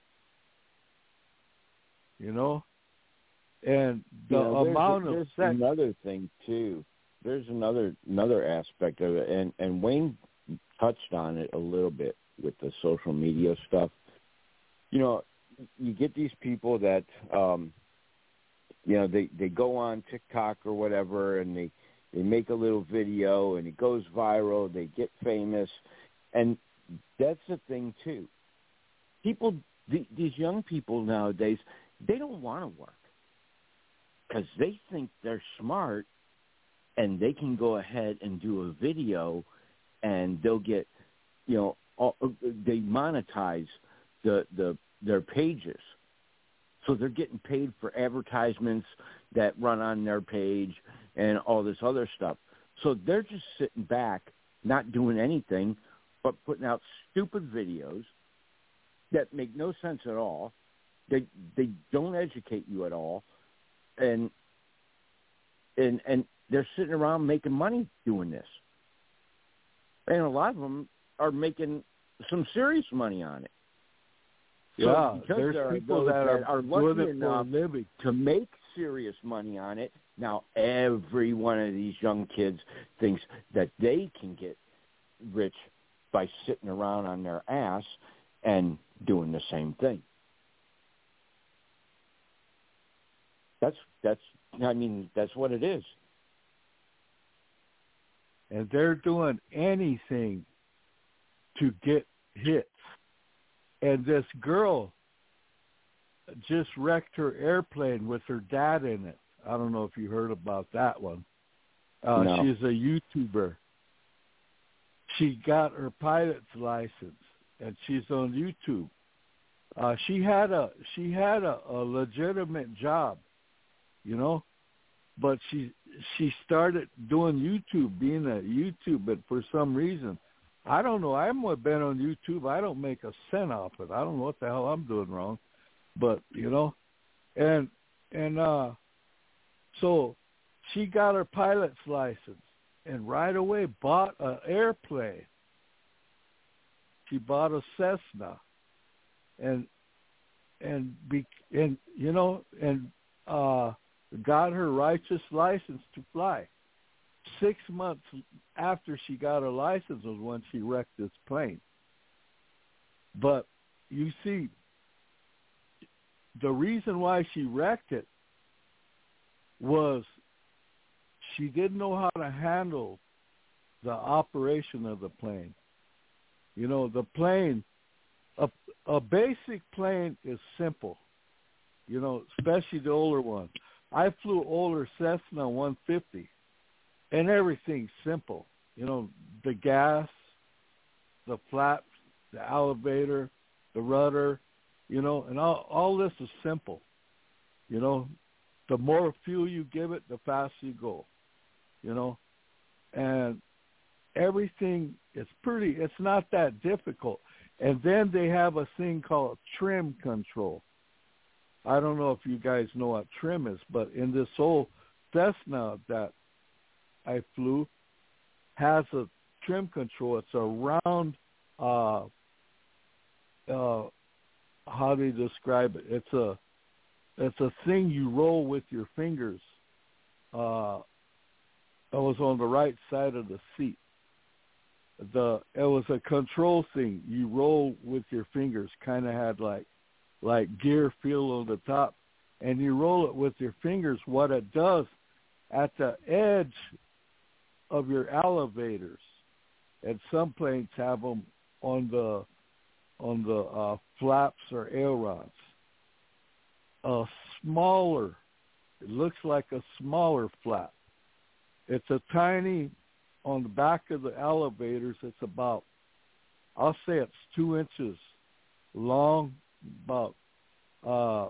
You know, and the you know, amount there's, of there's sex. Another thing too. There's another another aspect of it, and and Wayne touched on it a little bit with the social media stuff. You know, you get these people that, um, you know, they, they go on TikTok or whatever, and they, they make a little video, and it goes viral. They get famous, and that's the thing too. People, the, these young people nowadays, they don't want to work because they think they're smart, and they can go ahead and do a video, and they'll get, you know, all, they monetize the the their pages. So they're getting paid for advertisements that run on their page and all this other stuff. So they're just sitting back, not doing anything, but putting out stupid videos that make no sense at all. They they don't educate you at all. And and and they're sitting around making money doing this. And a lot of them are making some serious mony on it. So yeah, there's there are people that, that are, are lucky enough living. to make serious money on it. Now, every one of these young kids thinks that they can get rich by sitting around on their ass and doing the same thing. That's, that's, I mean, that's what it is. And they're doing anything to get hits. And this girl just wrecked her airplane with her dad in it. I don't know if you heard about that one. Uh, no. She's a YouTuber. She got her pilot's license, and she's on YouTube. Uh, she had a she had a, a legitimate job, you know, but she she started doing YouTube, being a YouTube, but for some reason, I don't know. I've been on YouTube. I don't make a cent off it. I don't know what the hell I'm doing wrong, but you know, and and uh, so she got her pilot's license and right away bought an airplane. She bought a Cessna, and and be and you know and uh, got her righteous license to fly. Six months after she got her license was when she wrecked this plane. But you see, the reason why she wrecked it was she didn't know how to handle the operation of the plane. You know, the plane, a, a basic plane is simple, you know, especially the older one. I flew older Cessna one fifty. And everything's simple, you know, the gas, the flaps, the elevator, the rudder, you know, and all, all this is simple. You know, the more fuel you give it, the faster you go, you know, and everything is pretty, it's not that difficult. And then they have a thing called trim control. I don't know if you guys know what trim is, but in this old Cessna that I flew has a trim control. It's a round, uh, uh, how do you describe it? It's a, it's a thing you roll with your fingers. Uh, it was on the right side of the seat. The it was a control thing. You roll with your fingers. Kind of had like, like gear feel on the top, and you roll it with your fingers. What it does at the edge of your elevators, and some planes have them on the on the uh, flaps or ailerons. A smaller, it looks like a smaller flap. It's a tiny, on the back of the elevators, it's about, I'll say it's two inches long, about uh,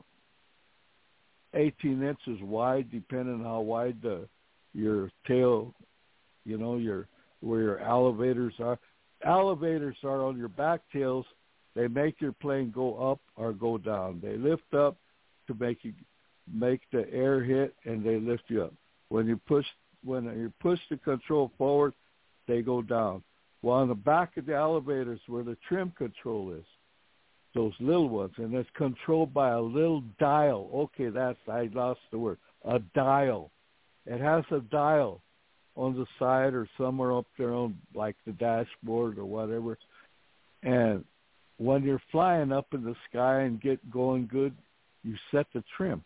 eighteen inches wide, depending on how wide the your tail, you know, your where your elevators are. Elevators are on your back tails. They make your plane go up or go down. They lift up to make you make the air hit, and they lift you up. When you push when you push the control forward, they go down. Well, on the back of the elevators where the trim control is, those little ones, and it's controlled by a little dial. Okay, that's, I lost the word, a dial. It has a dial on the side or somewhere up there on like the dashboard or whatever. And when you're flying up in the sky and get going good, you set the trim.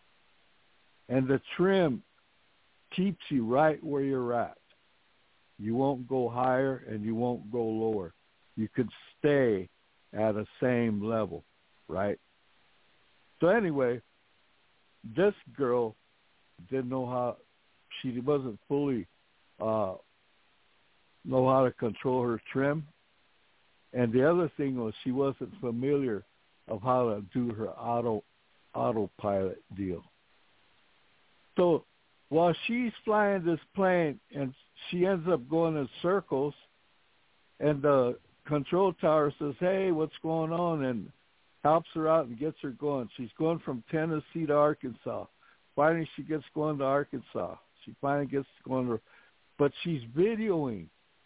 And the trim keeps you right where you're at. You won't go higher and you won't go lower. You could stay at a same level, right? So anyway, this girl didn't know how, she wasn't fully uh, know how to control her trim. And the other thing was she wasn't familiar of how to do her auto autopilot deal. So while she's flying this plane and she ends up going in circles, and the control tower says, hey, what's going on? And helps her out and gets her going. She's going from Tennessee to Arkansas. Finally, she gets going to Arkansas. She finally gets going to, but she's videoing.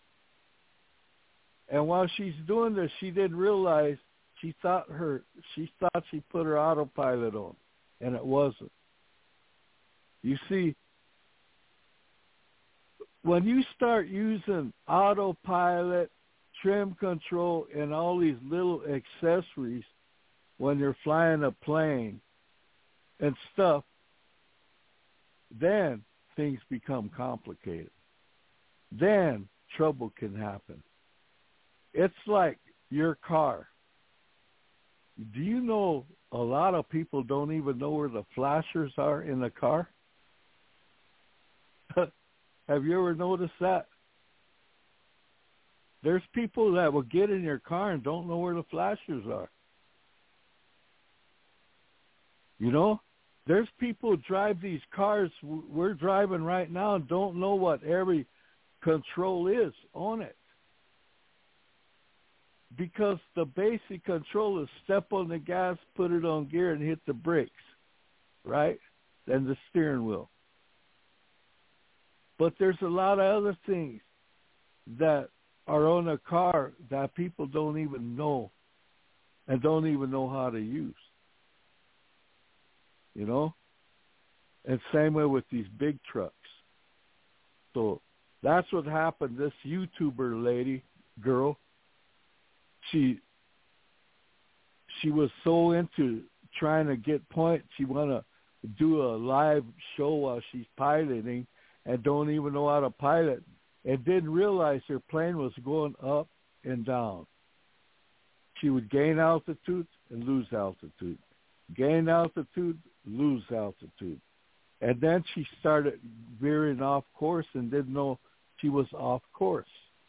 And while she's doing this, she didn't realize she thought her, she thought she put her autopilot on, and it wasn't. You see, when you start using autopilot, trim control and all these little accessories when you're flying a plane and stuff, then things become complicated. Then trouble can happen. It's like your car. Do you know a lot of people don't even know where the flashers are in the car? Have you ever noticed that? There's people that will get in your car and don't know where the flashers are. You know? There's people who drive these cars we're driving right now and don't know what every control is on it. Because the basic control is step on the gas, put it on gear, and hit the brakes, right? And the steering wheel. But there's a lot of other things that are on a car that people don't even know and don't even know how to use. You know? And same way with these big trucks. So that's what happened. This YouTuber lady, girl, she she was so into trying to get points. She want to do a live show while she's piloting and don't even know how to pilot and didn't realize her plane was going up and down. She would gain altitude and lose altitude. Gain altitude, lose altitude. And then she started veering off course and didn't know she was off course.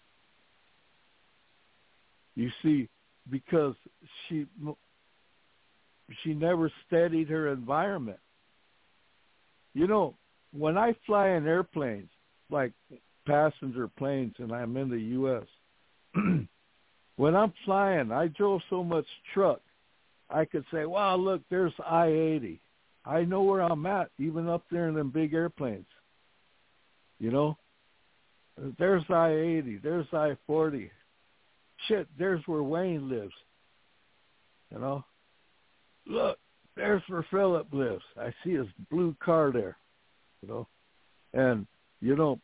You see, because she she never studied her environment. You know, when I fly in airplanes, like passenger planes, and I'm in the U S, when I'm flying, I drove so much truck, I could say, wow, look, there's I eighty. I know where I'm at, even up there in them big airplanes. You know, there's I eighty, there's I forty. Shit, there's where Wayne lives. You know, look, there's where Philip lives. I see his blue car there. You know, and you know,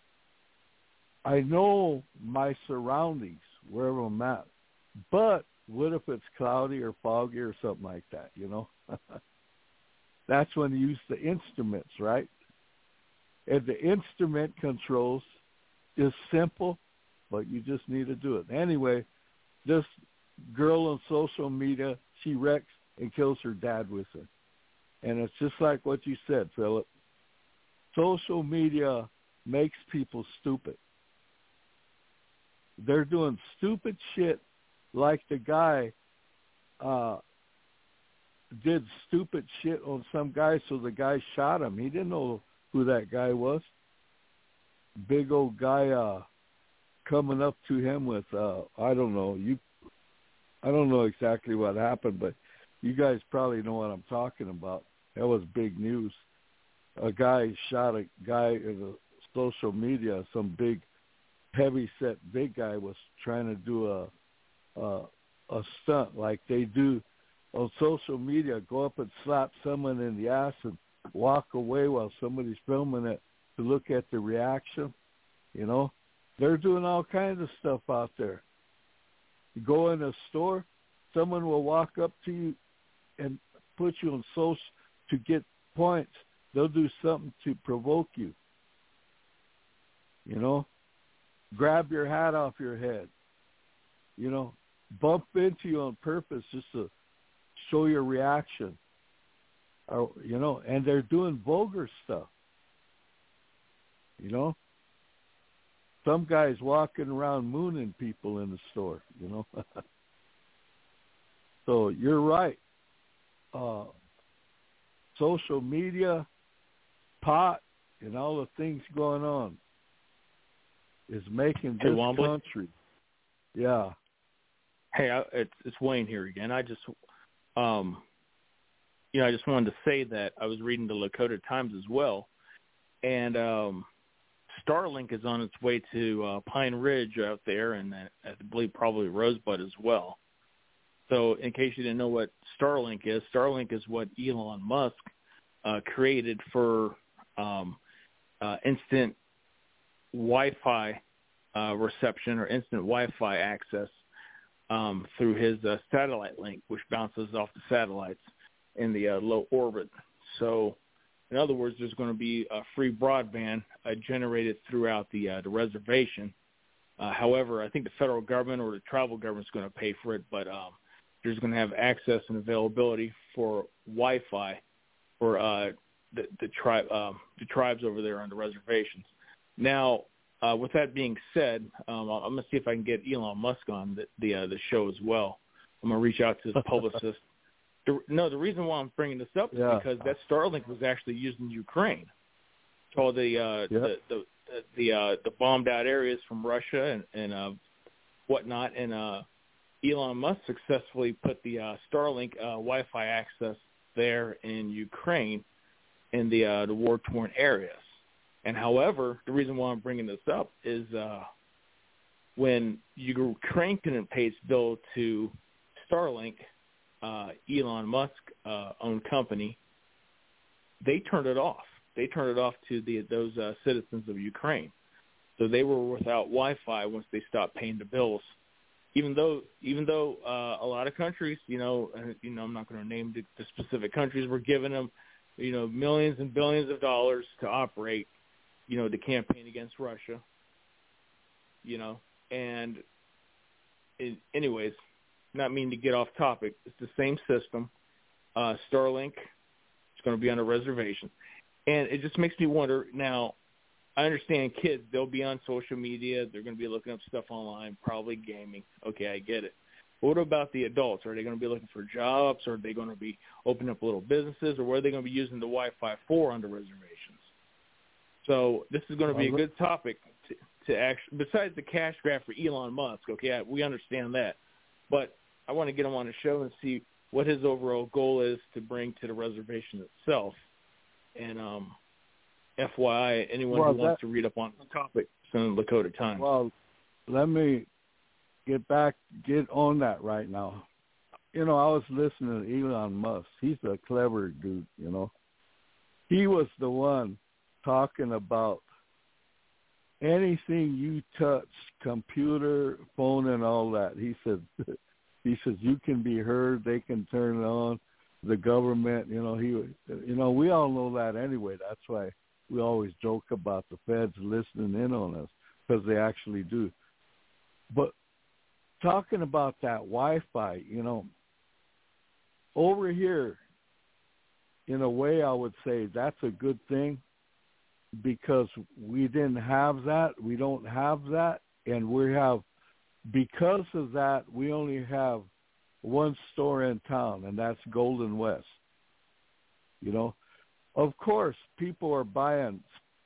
I know my surroundings wherever I'm at. But what if it's cloudy or foggy or something like that? You know, that's when you use the instruments, right? And the instrument controls is simple, but you just need to do it. Anyway, this girl on social media, she wrecks and kills her dad with her. And it's just like what you said, Philip. Social media makes people stupid. They're doing stupid shit like the guy uh, did stupid shit on some guy, so the guy shot him. He didn't know who that guy was. Big old guy uh, coming up to him with, uh, I don't know, you. I don't know exactly what happened, but you guys probably know what I'm talking about. That was big news. A guy shot a guy in the social media. Some big, heavy-set big guy was trying to do a, a a stunt like they do on social media. Go up and slap someone in the ass and walk away while somebody's filming it to look at the reaction. You know, they're doing all kinds of stuff out there. You go in a store, someone will walk up to you and put you on social to get points. They'll do something to provoke you. You know, grab your hat off your head. You know, bump into you on purpose just to show your reaction. Or, you know, and they're doing vulgar stuff. You know, some guys walking around mooning people in the store, you know. So you're right. Uh, social media, pot, and all the things going on is making this hey, country. Yeah. Hey, I, it's it's Wayne here again. I just, um, you know, I just wanted to say that I was reading the Lakota Times as well, and um, Starlink is on its way to uh, Pine Ridge out there, and uh, I believe probably Rosebud as well. So in case you didn't know what Starlink is, Starlink is what Elon Musk uh, created for um, uh, instant Wi-Fi uh, reception or instant Wi-Fi access um, through his uh, satellite link, which bounces off the satellites in the uh, low orbit. So, in other words, there's going to be a free broadband uh, generated throughout the uh, the reservation. Uh, however, I think the federal government or the tribal government is going to pay for it, but um, there's going to have access and availability for Wi-Fi for uh, the the tribe um, the tribes over there on the reservations. Now, uh, with that being said, um, I'm going to see if I can get Elon Musk on the the, uh, the show as well. I'm going to reach out to his publicist. The, no, the reason why I'm bringing this up is yeah. because that Starlink was actually used in Ukraine. All the uh, yep. the the the, uh, the bombed out areas from Russia and, and uh, whatnot, and uh, Elon Musk successfully put the uh, Starlink uh, Wi-Fi access there in Ukraine in the uh, the war torn areas. And however, the reason why I'm bringing this up is uh, when Ukraine couldn't pay its bill to Starlink, uh, Elon Musk uh, owned company, they turned it off. They turned it off to the those uh, citizens of Ukraine. So they were without Wi-Fi once they stopped paying the bills. Even though, even though uh, a lot of countries, you know, uh, you know, I'm not going to name the, the specific countries, were giving them, you know, millions and billions of dollars to operate, you know, the campaign against Russia. You know, and it, anyways, not meaning to get off topic. It's the same system. Uh, Starlink is going to be on a reservation. And it just makes me wonder, now, I understand kids, they'll be on social media, they're going to be looking up stuff online, probably gaming. Okay, I get it. But what about the adults? Are they going to be looking for jobs, or are they going to be opening up little businesses, or what are they going to be using the Wi-Fi for on the reservations? So this is going to be a good topic to, to actually, besides the cash grab for Elon Musk, okay, I, we understand that. But I want to get him on the show and see what his overall goal is to bring to the reservation itself. And um, F Y I, anyone well, who that, wants to read up on the topic, send Lakota Times. Well, let me get back, get on that right now. You know, I was listening to Elon Musk. He's a clever dude, you know. He was the one talking about anything you touch, computer, phone, and all that. He said, he says you can be heard. They can turn it on. The government, you know, he, you know, we all know that anyway. That's why we always joke about the feds listening in on us, because they actually do. But talking about that Wi-Fi, you know, over here, in a way, I would say that's a good thing, because we didn't have that. We don't have that. And we have, because of that, we only have one store in town, and that's Golden West. You know, of course, people are buying,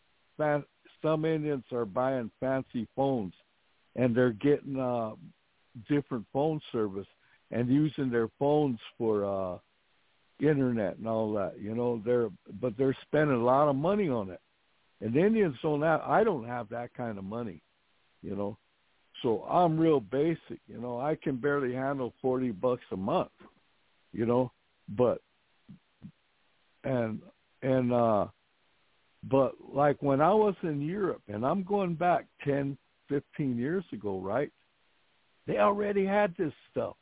some Indians are buying fancy phones, and they're getting uh, different phone service and using their phones for uh, internet and all that. You know, they're but they're spending a lot of money on it, and Indians don't have. I don't have that kind of money, you know. So I'm real basic, you know. I can barely handle forty bucks a month, you know. But and and uh, but like when I was in Europe, and I'm going back ten, fifteen years ago, right? They already had this stuff.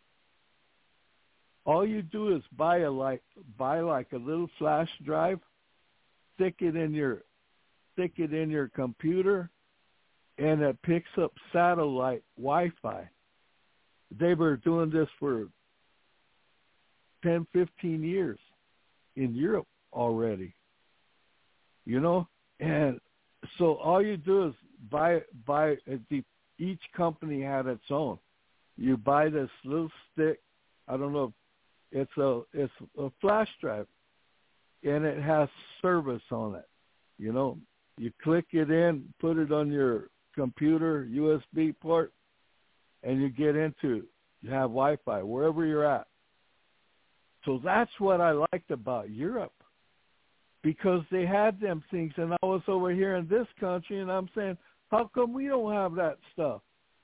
All you do is buy a like buy like a little flash drive, stick it in your stick it in your computer, and it picks up satellite Wi-Fi. They were doing this for ten, fifteen years in Europe already, you know? And so all you do is buy, buy the, each company had its own. You buy this little stick, I don't know, it's a, it's a flash drive, and it has service on it, you know? You click it in, put it on your computer, U S B port, and you get into, you have Wi-Fi wherever you're at. So that's what I liked about Europe, because they had them things, and I was over here in this country, and I'm saying, how come we don't have that stuff?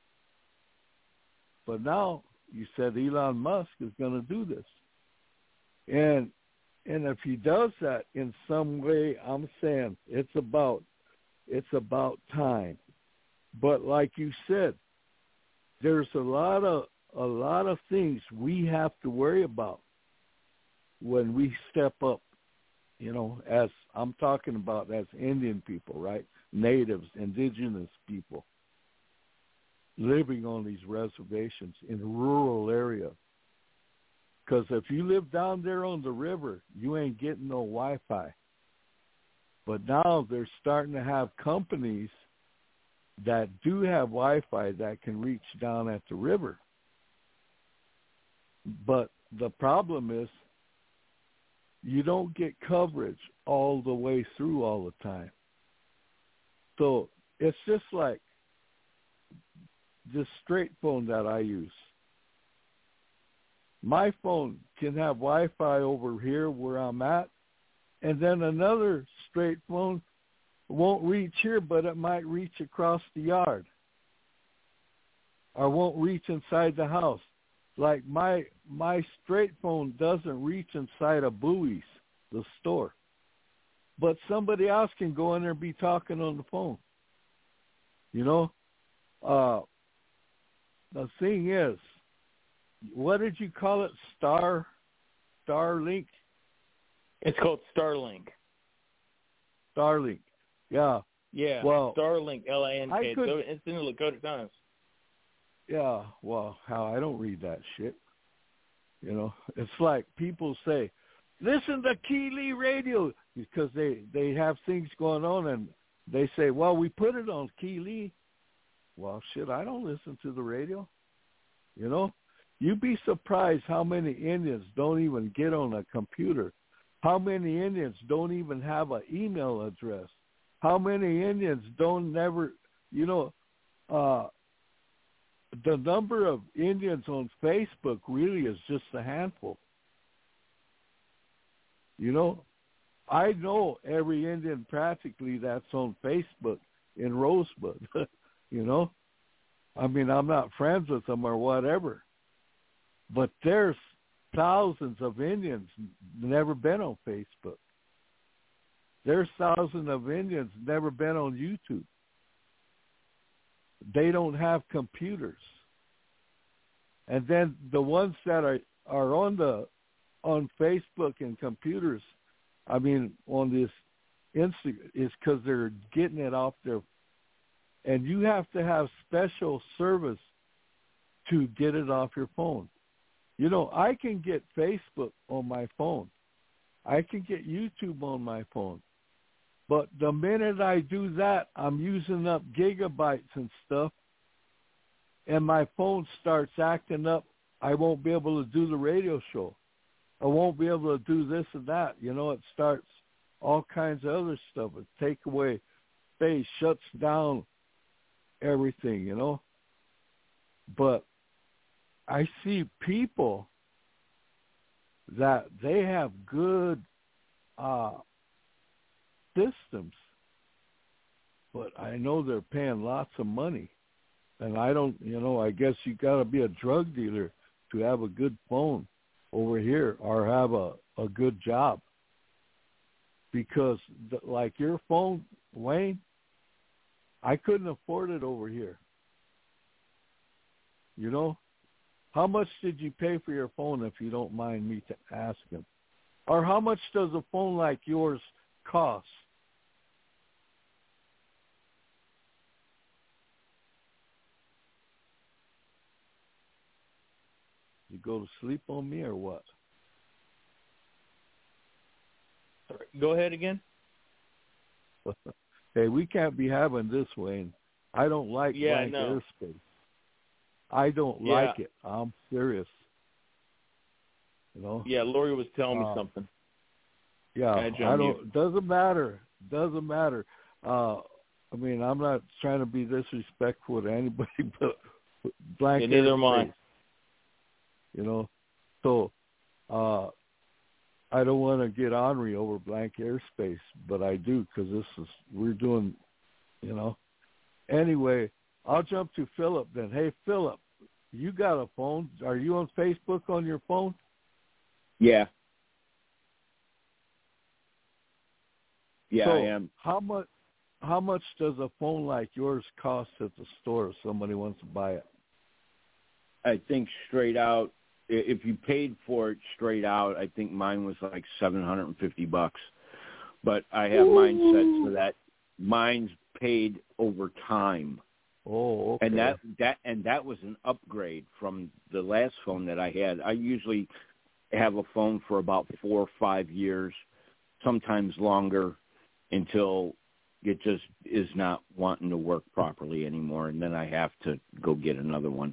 But now you said Elon Musk is going to do this. And and if he does that in some way, I'm saying it's about it's about time. But like you said, there's a lot of a lot of things we have to worry about when we step up, you know, as I'm talking about as Indian people, right? Natives, indigenous people living on these reservations in rural areas. Because if you live down there on the river, you ain't getting no Wi-Fi. But now they're starting to have companies that do have Wi-Fi that can reach down at the river. But the problem is you don't get coverage all the way through all the time. So it's just like this straight phone that I use. My phone can have Wi-Fi over here where I'm at, and then another straight phone won't reach here, but it might reach across the yard or won't reach inside the house. Like my my straight phone doesn't reach inside of Bowie's, the store. But somebody else can go in there and be talking on the phone. You know? Uh, the thing is, what did you call it? Star, Starlink? It's called Starlink. Starlink. Yeah. Yeah. Well, Starlink, L A N K. Could, so it's in the Lakota Times. Yeah. Well, how I don't read that shit. You know, it's like people say, listen to Keeley Radio, because they, they have things going on and they say, well, we put it on Keeley. Well, shit, I don't listen to the radio. You know, you'd be surprised how many Indians don't even get on a computer. How many Indians don't even have an email address? How many Indians don't never, you know, uh, the number of Indians on Facebook really is just a handful. You know, I know every Indian practically that's on Facebook in Rosebud, you know. I mean, I'm not friends with them or whatever, but there's thousands of Indians never been on Facebook. There's thousands of Indians never been on YouTube. They don't have computers. And then the ones that are, are on the on Facebook and computers, I mean, on this Instagram, is because they're getting it off their, and you have to have special service to get it off your phone. You know, I can get Facebook on my phone. I can get YouTube on my phone. But the minute I do that, I'm using up gigabytes and stuff, and my phone starts acting up. I won't be able to do the radio show. I won't be able to do this and that. You know, it starts all kinds of other stuff. It take away space, shuts down everything, you know. But I see people that they have good uh, systems, but I know they're paying lots of money. And I don't, you know, I guess you got to be a drug dealer to have a good phone over here or have a, a good job. Because the, like your phone, Wayne, I couldn't afford it over here. You know, how much did you pay for your phone, if you don't mind me to asking? Or how much does a phone like yours cost? You go to sleep on me or what? Sorry, go ahead again. Hey, we can't be having this, Wayne. I don't like yeah, blank no. airspace. I don't yeah. like it. I'm serious. You know? Yeah, Lori was telling uh, me something. Yeah, I, I don't. Doesn't matter. Doesn't matter. Uh, I mean, I'm not trying to be disrespectful to anybody, but blank yeah, neither airspace. am I. You know, so uh, I don't want to get ornery over blank airspace, but I do, because this is we're doing, you know. Anyway, I'll jump to Philip then. Hey, Philip, you got a phone? Are you on Facebook on your phone? Yeah. Yeah, so I am. How much? how much does a phone like yours cost at the store if somebody wants to buy it? I think straight out, if you paid for it straight out, I think mine was like seven hundred fifty bucks. But I have Ooh. mine set so that mine's paid over time. Oh, okay. And that, that and that was an upgrade from the last phone that I had. I usually have a phone for about four or five years, sometimes longer, until it just is not wanting to work properly anymore, and then I have to go get another one.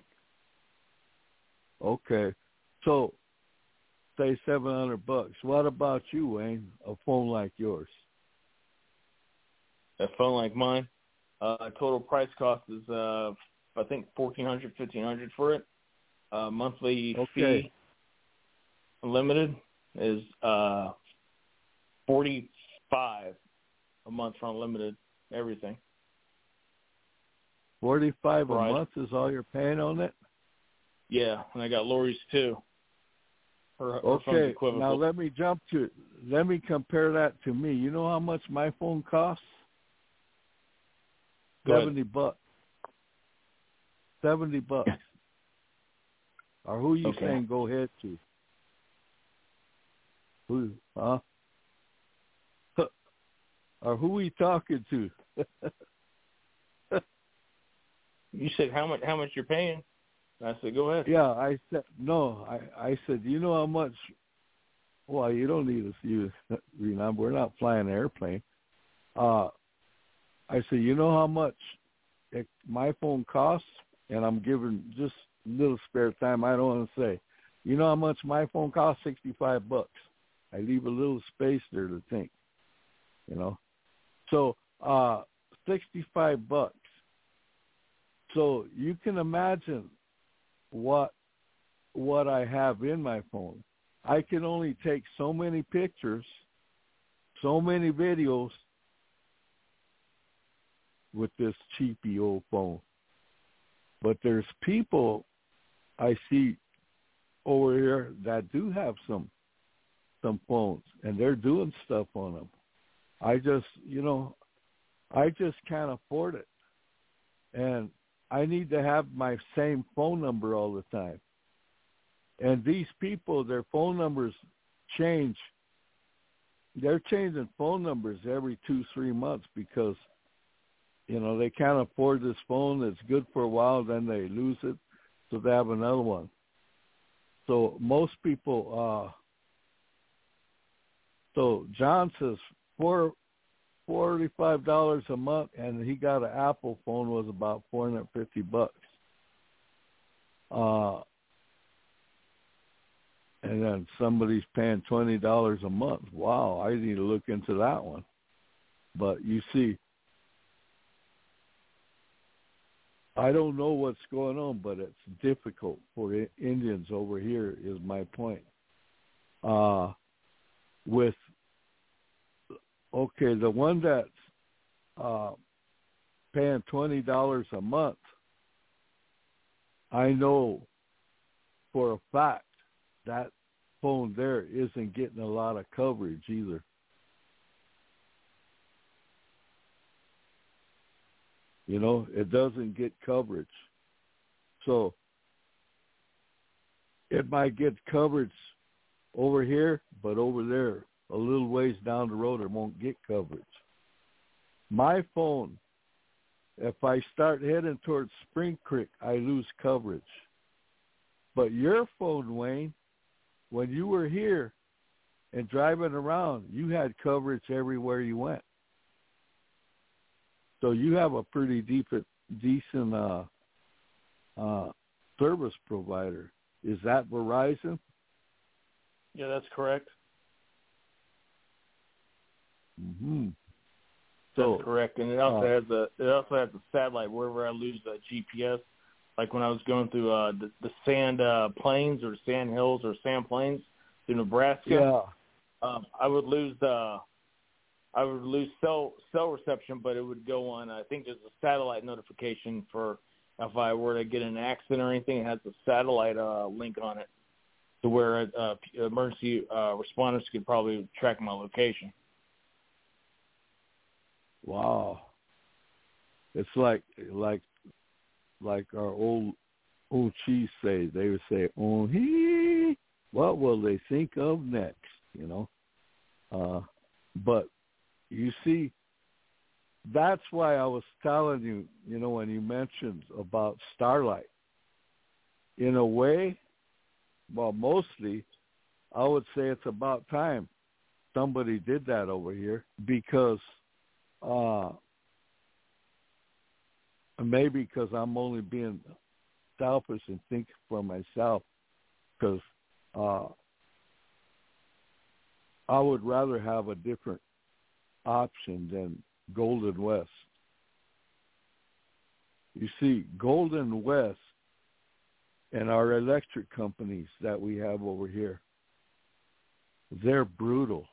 Okay. So, say seven hundred bucks. What about you, Wayne? A phone like yours? A phone like mine? Uh, total price cost is, uh, I think, fourteen hundred dollars, fifteen hundred dollars for it. Uh, monthly okay. fee, unlimited, is uh, forty-five dollars a month for unlimited everything. forty-five dollars a month is all you're paying on it? Yeah, and I got Lori's too. Her, her okay, now let me jump to, let me compare that to me. You know how much my phone costs? Go seventy ahead. bucks. seventy bucks. Or who are you okay. saying go ahead to? Who, huh? Or who are you talking to? You said how much, how much you're paying? I said, go ahead. Yeah, I said, no, I, I said, you know how much, well, you don't need us, you, you know, we're not flying an airplane. Uh, I said, you know how much it, my phone costs? And I'm giving just a little spare time. I don't want to say, you know how much my phone costs? sixty-five bucks. I leave a little space there to think, you know. So, uh, sixty-five bucks. So you can imagine what what I have in my phone. I can only take so many pictures, so many videos with this cheapy old phone. But there's people I see over here that do have some some phones, and they're doing stuff on them. I just, you know, I just can't afford it. And I need to have my same phone number all the time. And these people, their phone numbers change. They're changing phone numbers every two, three months because, you know, they can't afford this phone. It's good for a while, then they lose it, so they have another one. So most people, uh, so John says four, forty-five dollars a month, and he got an Apple phone, was about four hundred fifty bucks. Uh, and then somebody's paying twenty dollars a month. Wow, I need to look into that one. But you see, I don't know what's going on, but it's difficult for Indians over here is my point. Uh, with, okay, the one that's uh, paying twenty dollars a month, I know for a fact that phone there isn't getting a lot of coverage either. You know, it doesn't get coverage. So it might get coverage over here, but over there, a little ways down the road, it won't get coverage. My phone, if I start heading towards Spring Creek, I lose coverage. But your phone, Wayne, when you were here and driving around, you had coverage everywhere you went. So you have a pretty deep, decent uh, uh, service provider. Is that Verizon? Yeah, that's correct. Mm-hmm. So, that's correct, and it also uh, has a it also has a satellite wherever I lose the G P S. Like when I was going through uh, the, the sand uh, plains or sand hills or sand plains through Nebraska, yeah, um, I would lose the I would lose cell cell reception, but it would go on. I think there's a satellite notification for if I were to get in an accident or anything. It has a satellite uh, link on it to where uh, emergency uh, responders could probably track my location. Wow. It's like like like our old old chiefs say. They would say, "Oh, he, what will they think of next?" You know. Uh, but you see, that's why I was telling you. You know, when you mentioned about Starlight, in a way, well, mostly, I would say it's about time somebody did that over here, because uh, maybe because I'm only being selfish and thinking for myself, because uh, I would rather have a different option than Golden West. You see, Golden West and our electric companies that we have over here, they're brutal.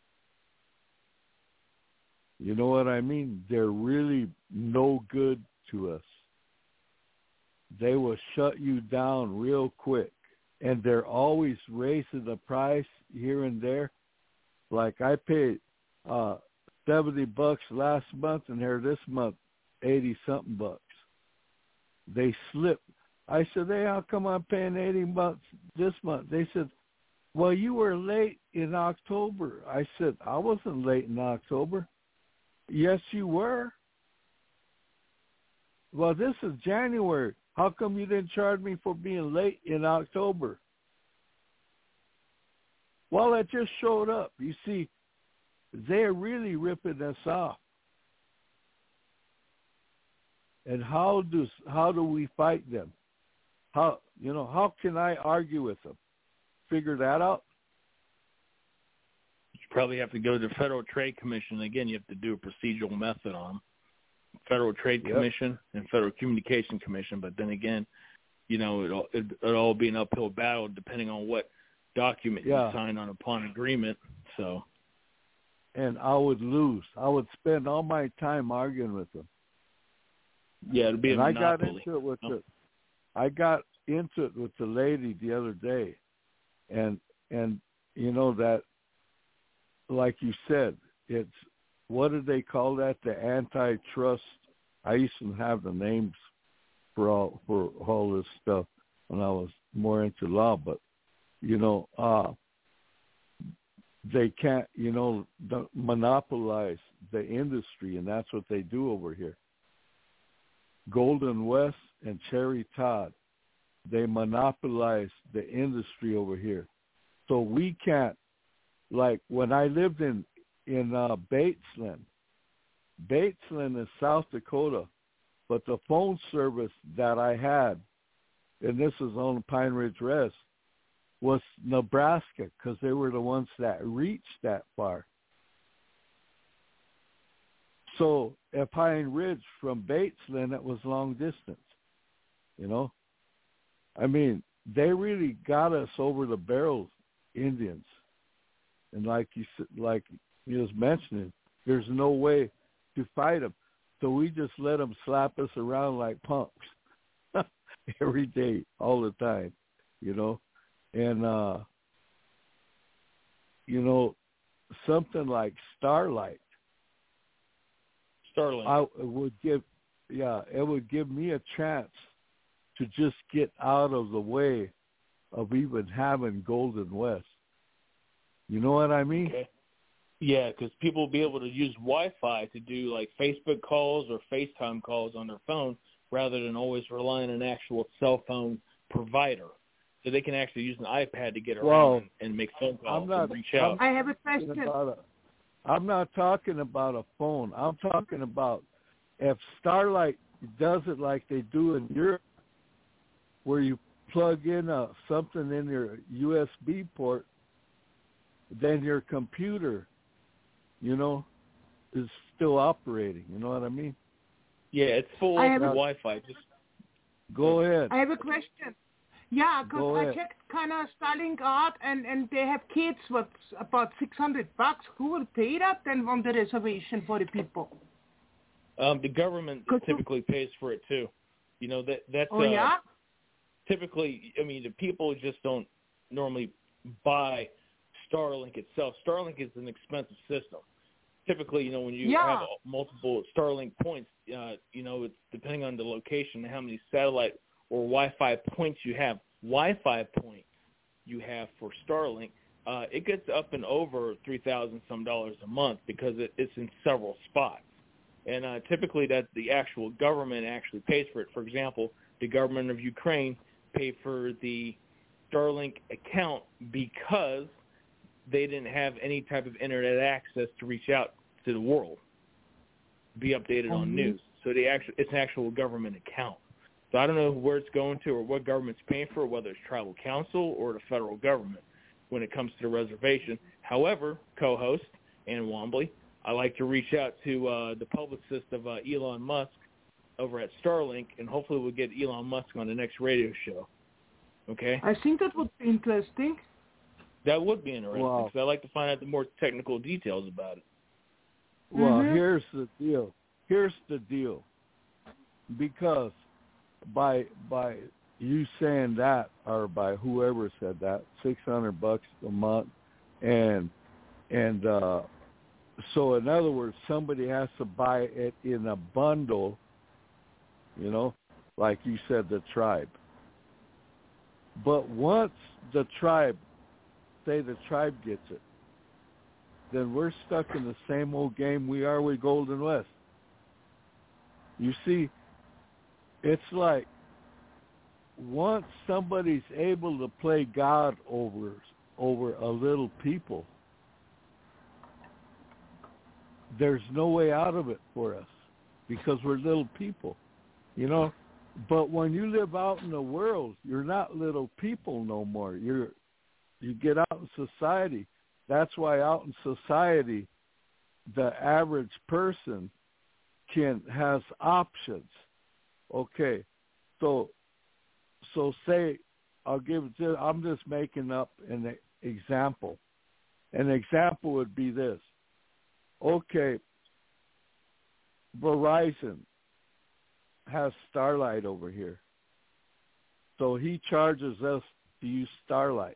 You know what I mean? They're really no good to us. They will shut you down real quick. And they're always raising the price here and there. Like I paid uh, seventy bucks last month, and here this month, eighty-something bucks. They slip. I said, hey, how come I'm paying eighty bucks this month? They said, well, you were late in October. I said, I wasn't late in October. Yes, you were. Well, this is January. How come you didn't charge me for being late in October? Well, it just showed up. You see, they're really ripping us off. And how does how do we fight them? How you know how can I argue with them? Figure that out. You probably have to go to the Federal Trade Commission. Again, you have to do a procedural method on them. Federal Trade Yep. Commission and Federal Communication Commission. But then again, you know, it'll, it, it'll all be an uphill battle depending on what document yeah. you sign on upon agreement. So, and I would lose. I would spend all my time arguing with them. Yeah, it'll be and a I monopoly. got into it with oh. the, I got into it with the lady the other day, and and you know that, like you said, it's what did they call that? The antitrust. I used to have the names for all for all this stuff when I was more into law, but you know, uh, they can't, you know, monopolize the industry, and that's what they do over here. Golden West and Cherry Todd, they monopolize the industry over here. So we can't, like when I lived in, in uh, Batesland, Batesland is South Dakota, but the phone service that I had, and this is on Pine Ridge Rest, was Nebraska, because they were the ones that reached that far. So at Pine Ridge from Batesland, it was long distance, you know. I mean, they really got us over the barrel, Indians. And like you like you was mentioning, there's no way to fight them. So we just let them slap us around like punks every day, all the time, you know. And, uh, you know, something like Starlight, Starlink. I would give, yeah, it would give me a chance to just get out of the way of even having Golden West. You know what I mean? Okay. Yeah, because people will be able to use Wi-Fi to do like Facebook calls or FaceTime calls on their phone rather than always relying on an actual cell phone provider. So they can actually use an iPad to get around well, and, and make phone calls I'm not, and reach out. I have a question. A, I'm not talking about a phone. I'm talking about if Starlight does it like they do in Europe, where you plug in a, something in your U S B port, then your computer, you know, is still operating. You know what I mean? Yeah, it's full I of have a- Wi-Fi. Just Go ahead. I have a question. Yeah, because Go I ahead. checked kind of Starlink out, and, and they have kids with about six hundred bucks. Who will pay that then on the reservation for the people? um, the government Could you- typically pays for it too. You know that that's Oh, uh, yeah? typically. I mean, the people just don't normally buy Starlink itself. Starlink is an expensive system. typically, you know, when you yeah. have multiple Starlink points, uh, you know, it's depending on the location and how many satellite or Wi-Fi points you have, Wi-Fi points you have for Starlink, uh, it gets up and over three thousand some dollars a month because it, it's in several spots. And uh, typically that the actual government actually pays for it. For example, the government of Ukraine paid for the Starlink account because they didn't have any type of internet access to reach out to the world, be updated on news. So they actually, it's an actual government account. So I don't know where it's going to or what government's paying for it, whether it's tribal council or the federal government when it comes to the reservation. However, co-host Ann Wombly, I like to reach out to uh, the publicist of uh, Elon Musk over at Starlink, and hopefully we'll get Elon Musk on the next radio show. Okay? I think that would be interesting. That would be interesting because wow. I like to find out the more technical details about it. Well, mm-hmm. here's the deal. Here's the deal. Because by by you saying that, or by whoever said that, six hundred bucks a month, and and uh, so in other words, somebody has to buy it in a bundle. You know, like you said, the tribe. But once the tribe, say the tribe gets it, then we're stuck in the same old game we are with Golden West. You see, it's like once somebody's able to play God over over a little people, there's no way out of it for us because we're little people, you know. But when you live out in the world, you're not little people no more. You're you get out in society. That's why out in society, the average person can has options. Okay, so so say I'll give it. I'm just making up an example. An example would be this. Okay, Verizon has Starlight over here, so he charges us to use Starlight.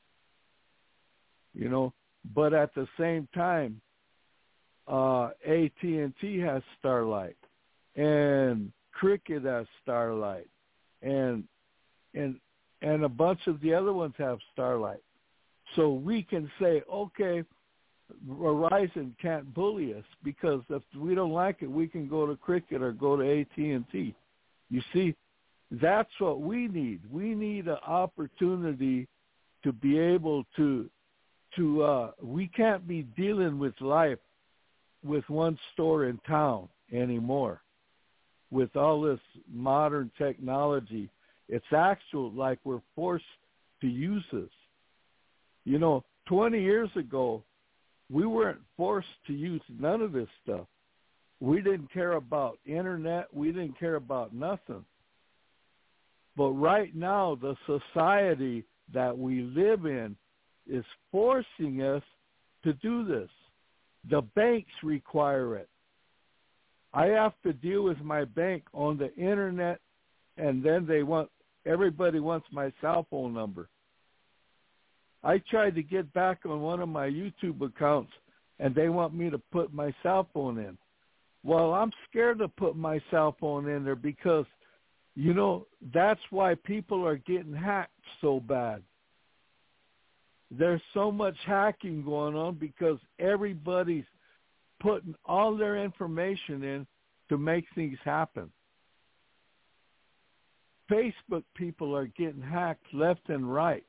You know, but at the same time, uh, A T and T has Starlight, and Cricket has Starlight, and and and a bunch of the other ones have Starlight. So we can say, okay, Verizon can't bully us because if we don't like it, we can go to Cricket or go to A T and T. You see, that's what we need. We need an opportunity to be able to to. Uh, we can't be dealing with life with one store in town anymore. With all this modern technology, it's actual like we're forced to use this. You know, twenty years ago, we weren't forced to use none of this stuff. We didn't care about internet. We didn't care about nothing. But right now, the society that we live in is forcing us to do this. The banks require it. I have to deal with my bank on the internet, and then they want, everybody wants my cell phone number. I tried to get back on one of my YouTube accounts, and they want me to put my cell phone in. Well, I'm scared to put my cell phone in there because, you know, that's why people are getting hacked so bad. There's so much hacking going on because everybody's putting all their information in to make things happen. Facebook people are getting hacked left and right.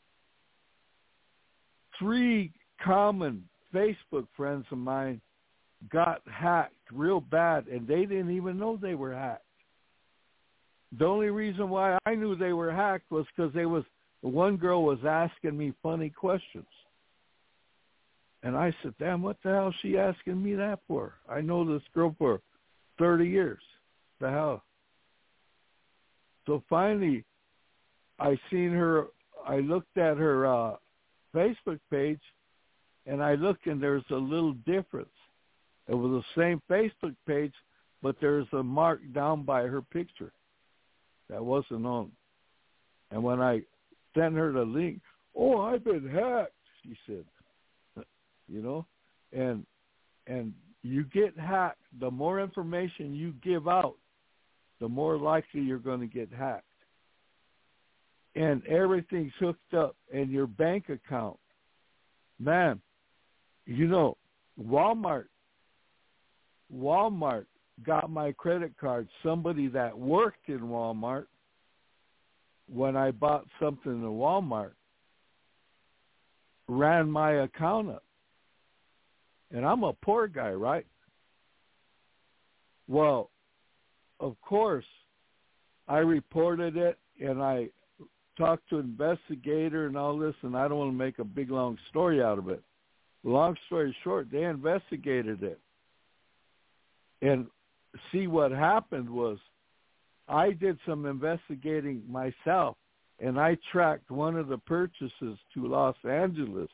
Three common Facebook friends of mine got hacked real bad, and they didn't even know they were hacked. The only reason why I knew they were hacked was because they was one girl was asking me funny questions. And I said, damn, what the hell is she asking me that for? I know this girl for thirty years. The hell? So finally, I seen her, I looked at her uh, Facebook page, and I looked, and there's a little difference. It was the same Facebook page, but there's a mark down by her picture that wasn't on. And when I sent her the link, oh, I've been hacked, she said. You know, and and you get hacked, the more information you give out, the more likely you're going to get hacked. And everything's hooked up in your bank account. Man, you know, Walmart, Walmart got my credit card. Somebody that worked in Walmart, when I bought something in Walmart, ran my account up. And I'm a poor guy, right? Well, of course, I reported it, and I talked to an investigator and all this, and I don't want to make a big, long story out of it. Long story short, they investigated it. And see, what happened was I did some investigating myself, and I tracked one of the purchases to Los Angeles.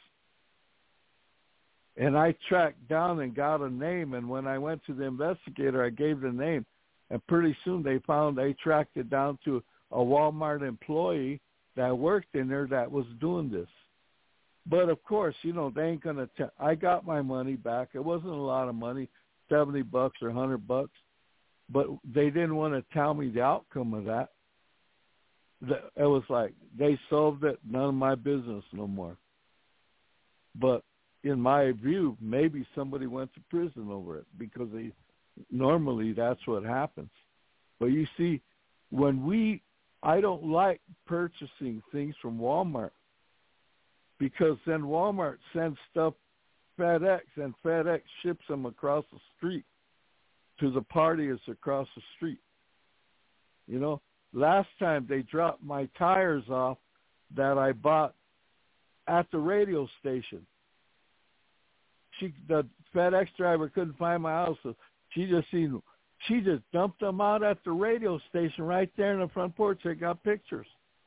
And I tracked down and got a name, and when I went to the investigator, I gave the name. And pretty soon they found, they tracked it down to a Walmart employee that worked in there that was doing this. But, of course, you know, they ain't going to tell. I got my money back. It wasn't a lot of money, seventy bucks or one hundred bucks. But they didn't want to tell me the outcome of that. It was like they solved it, none of my business no more. But in my view, maybe somebody went to prison over it because they, normally that's what happens. But you see, when we, I don't like purchasing things from Walmart because then Walmart sends stuff FedEx, and FedEx ships them across the street to the party that's across the street. You know, last time they dropped my tires off that I bought at the radio station. She, the FedEx driver couldn't find my house, so she just seen, she just dumped them out at the radio station right there in the front porch. They got pictures.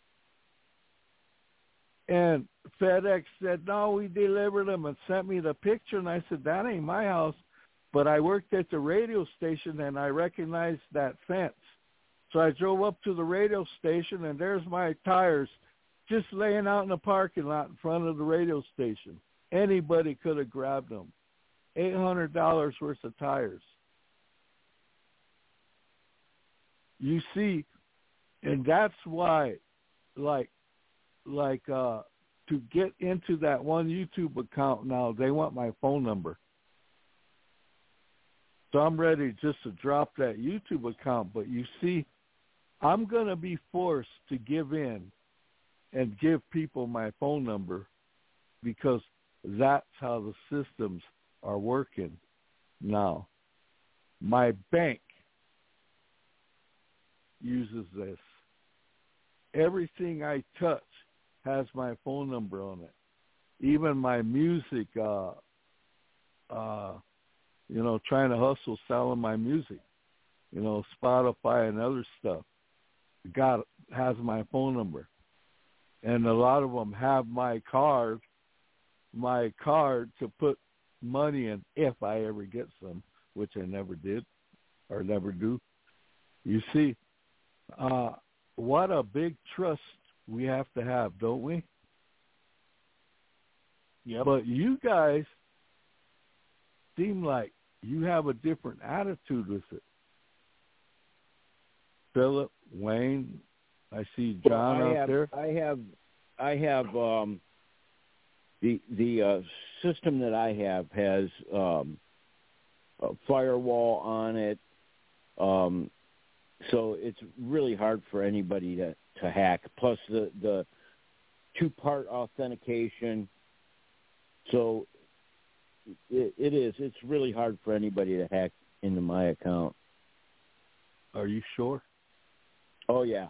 And FedEx said, no, we delivered them, and sent me the picture. And I said, that ain't my house. But I worked at the radio station, and I recognized that fence. So I drove up to the radio station, and there's my tires just laying out in the parking lot in front of the radio station. Anybody could have grabbed them. eight hundred dollars worth of tires. You see, and that's why, like, like uh, to get into that one YouTube account now, they want my phone number. So I'm ready just to drop that YouTube account. But you see, I'm going to be forced to give in and give people my phone number because that's how the systems are working now. My bank uses this. Everything I touch has my phone number on it. Even my music, uh, uh, you know, trying to hustle selling my music, you know, Spotify and other stuff, got has my phone number. And a lot of them have my card, my card to put money in if I ever get some, which I never did or never do. You see, uh, what a big trust we have to have, don't we? Yeah. But you guys seem like you have a different attitude with it. Philip, Wayne, I see John well, I out have, there. I have, I have um, the the uh, system that I have has um, a firewall on it, um, so it's really hard for anybody to, to hack. Plus the the two-part authentication, so it, it is it's really hard for anybody to hack into my account. Are you sure? Oh yeah.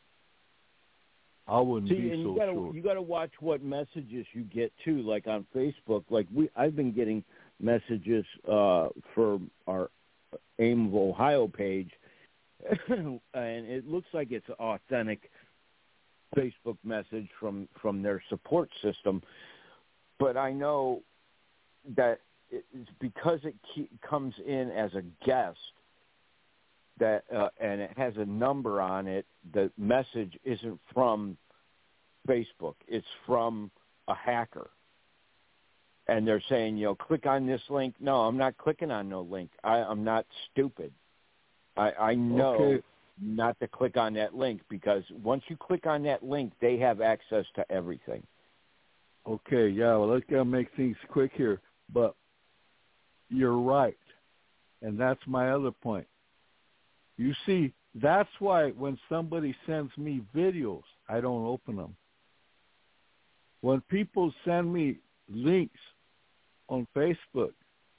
I wouldn't See, be and so you gotta, sure. You got to watch what messages you get too. Like on Facebook, like we, I've been getting messages uh, for our AIM of Ohio page, and it looks like it's an authentic Facebook message from from their support system. But I know that it's because it ke- comes in as a guest. That uh, and it has a number on it. The message isn't from Facebook; it's from a hacker, and they're saying, you know, click on this link. No, I'm not clicking on no link. I, I'm not stupid. I, I know okay. not to click on that link, because once you click on that link, they have access to everything. Okay, yeah, well, let's gotta make things quick here, but you're right, and that's my other point. You see, that's why when somebody sends me videos, I don't open them. When people send me links on Facebook,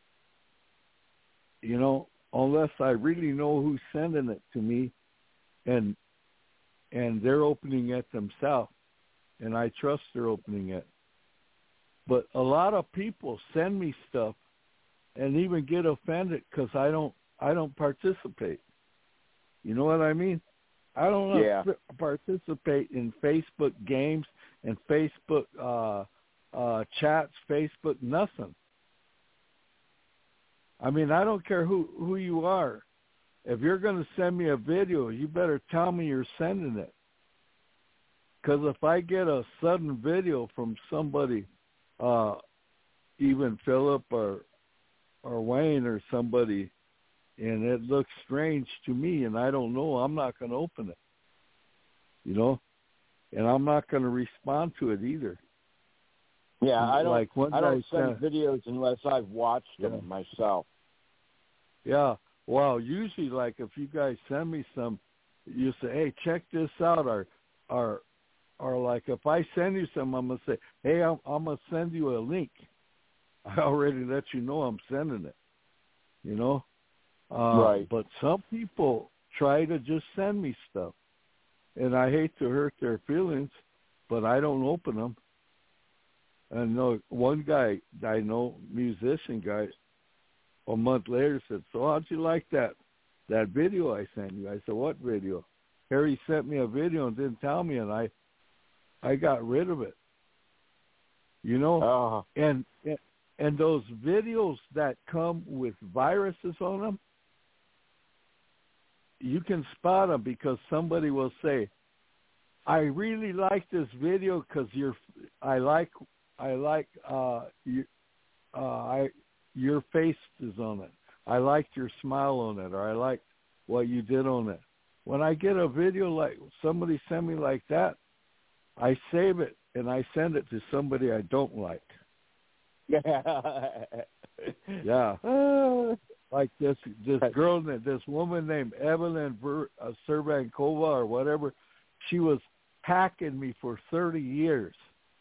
you know, unless I really know who's sending it to me, and and they're opening it themselves, and I trust they're opening it. But a lot of people send me stuff and even get offended because I don't I don't participate. You know what I mean? I don't yeah. participate in Facebook games and Facebook uh, uh, chats, Facebook nothing. I mean, I don't care who, who you are. If you're going to send me a video, you better tell me you're sending it. Because if I get a sudden video from somebody, uh, even Philip or or Wayne or somebody, and it looks strange to me and I don't know, I'm not going to open it. You know? And I'm not going to respond to it either. Yeah, I don't, like one I don't send said, videos unless I've watched yeah. them myself. Yeah. Well, usually, like, if you guys send me some, you say, hey, check this out. Or, or, or like, if I send you some, I'm going to say, hey, I'm, I'm going to send you a link. I already let you know I'm sending it, you know? Uh, right. But some people try to just send me stuff. And I hate to hurt their feelings, but I don't open them. And no, one guy I know, musician guy, a month later said, so how'd you like that that video I sent you? I said, what video? Harry sent me a video and didn't tell me, and I I got rid of it. You know? Uh, and and those videos that come with viruses on them, you can spot them because somebody will say, I really like this video because you're I like I like uh you uh I your face is on it. I liked your smile on it, or I liked what you did on it. When I get a video like somebody send me like that, I save it and I send it to somebody I don't like. Yeah. Like this this girl, this woman named Evelyn Ver, uh, Cervankova or whatever, she was hacking me for thirty years.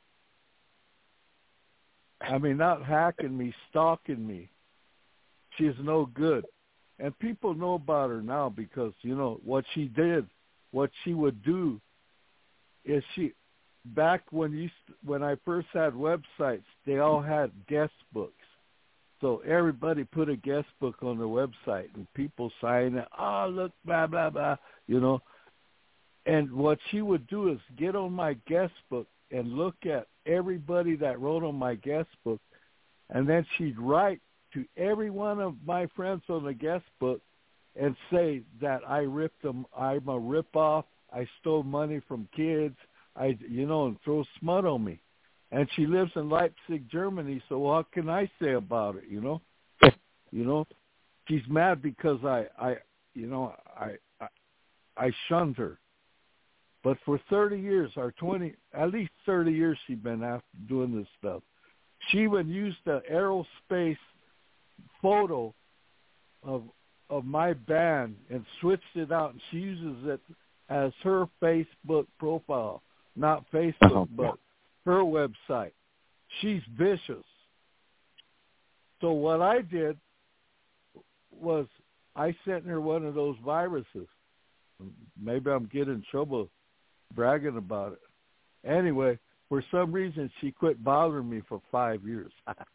I mean, not hacking me, stalking me. She's no good. And people know about her now because, you know, what she did, what she would do is she, back when you when I first had websites, they all had guest books. So everybody put a guest book on their website, and people sign it. Oh, look, blah, blah, blah, you know. And what she would do is get on my guest book and look at everybody that wrote on my guest book, and then she'd write to every one of my friends on the guest book and say that I ripped them, I'm a rip-off, I stole money from kids, I, you know, and throw smut on me. And she lives in Leipzig, Germany, so what can I say about it, you know? You know, she's mad because I, I you know, I, I, I shunned her. But for thirty years, or twenty, at least thirty years she's been after doing this stuff. She even used the aerospace photo of of my band and switched it out, and she uses it as her Facebook profile, not Facebook, uh-huh. but her website. She's vicious. So what I did was I sent her one of those viruses. Maybe I'm getting in trouble bragging about it. Anyway, for some reason, she quit bothering me for five years.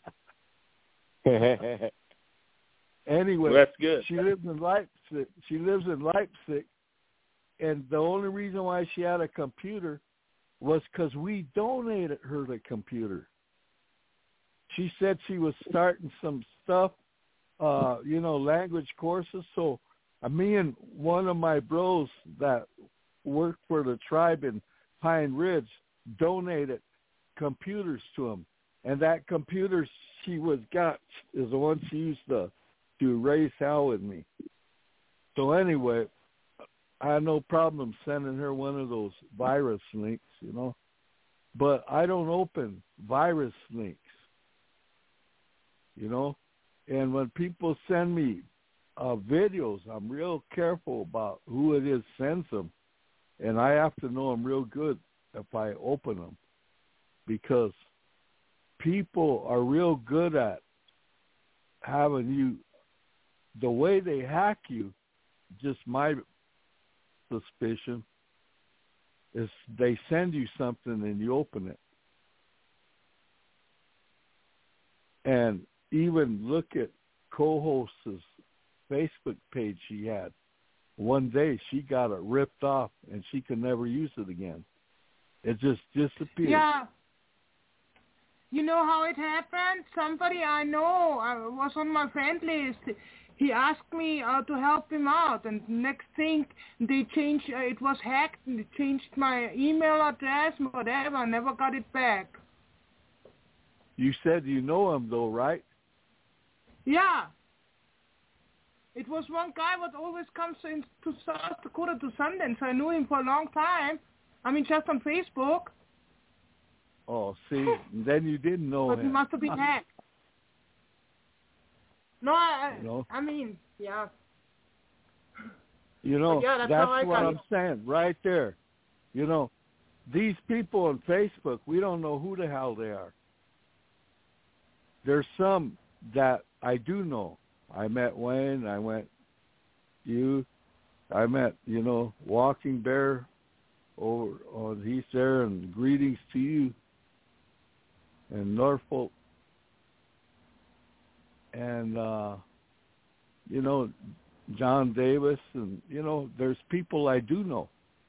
Anyway, well, that's good. She lives in Leipzig. She lives in Leipzig, and the only reason why she had a computer was because we donated her the computer. She said she was starting some stuff, uh, you know, language courses. So uh, me and one of my bros that worked for the tribe in Pine Ridge donated computers to him. And that computer she was got is the one she used to, to raise hell with me. So anyway, I had no problem sending her one of those virus links, you know. But I don't open virus links, you know. And when people send me uh, videos, I'm real careful about who it is sends them. And I have to know them real good if I open them, because people are real good at having you, the way they hack you, just my suspicion, is they send you something and you open it. And even look at co-host's Facebook page she had. One day she got it ripped off and she could never use it again. It just disappeared. Yeah. You know how it happened? Somebody I know uh, was on my friend list. He asked me uh, to help him out, and next thing they changed, uh, it was hacked, and they changed my email address, whatever. I never got it back. You said you know him, though, right? Yeah. It was one guy what always comes in to South Dakota to Sundance. I knew him for a long time. I mean, just on Facebook. Oh, see, then you didn't know but him. But he must have been hacked. No, I, you know? I mean, yeah. You know, yeah, that's, that's what I'm it. saying right there. You know, these people on Facebook, we don't know who the hell they are. There's some that I do know. I met Wayne, I met you, I met, you know, Walking Bear, over on he's there, and greetings to you, and Norfolk. And, uh, you know, John Davis, and, you know, there's people I do know.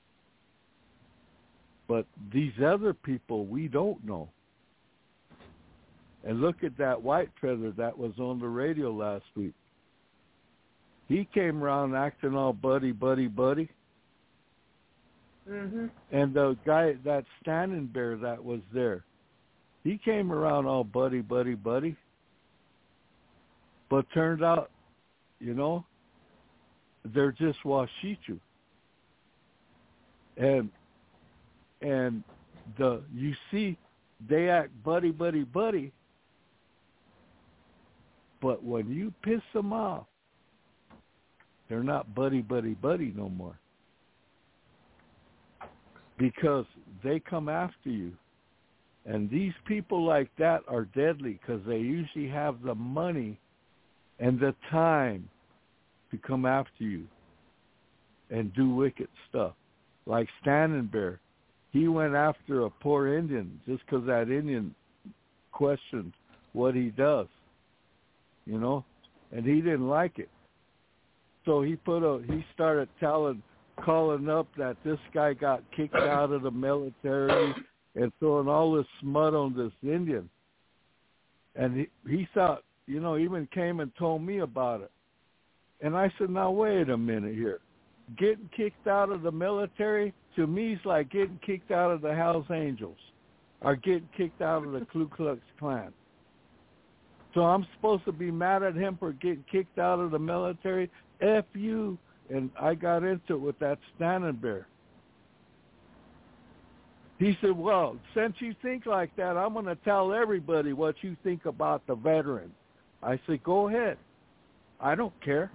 But these other people we don't know. And look at that white feather that was on the radio last week. He came around acting all buddy, buddy, buddy. Mm-hmm. And the guy, that Standing Bear that was there, he came around all buddy, buddy, buddy. But turned out, you know, they're just Washichu. And and the you see, they act buddy, buddy, buddy. But when you piss them off, they're not buddy, buddy, buddy no more. Because they come after you. And these people like that are deadly because they usually have the money and the time to come after you and do wicked stuff. Like Standing Bear. He went after a poor Indian just because that Indian questioned what he does, you know, and he didn't like it. So he put a, he started telling, calling up that this guy got kicked out of the military and throwing all this smut on this Indian. And he, he thought, you know, even came and told me about it. And I said, now, wait a minute here. Getting kicked out of the military, to me, is like getting kicked out of the Hells Angels or getting kicked out of the Ku Klux Klan. So I'm supposed to be mad at him for getting kicked out of the military? F you. And I got into it with that Standing Bear. He said, well, since you think like that, I'm going to tell everybody what you think about the veterans. I said, go ahead. I don't care.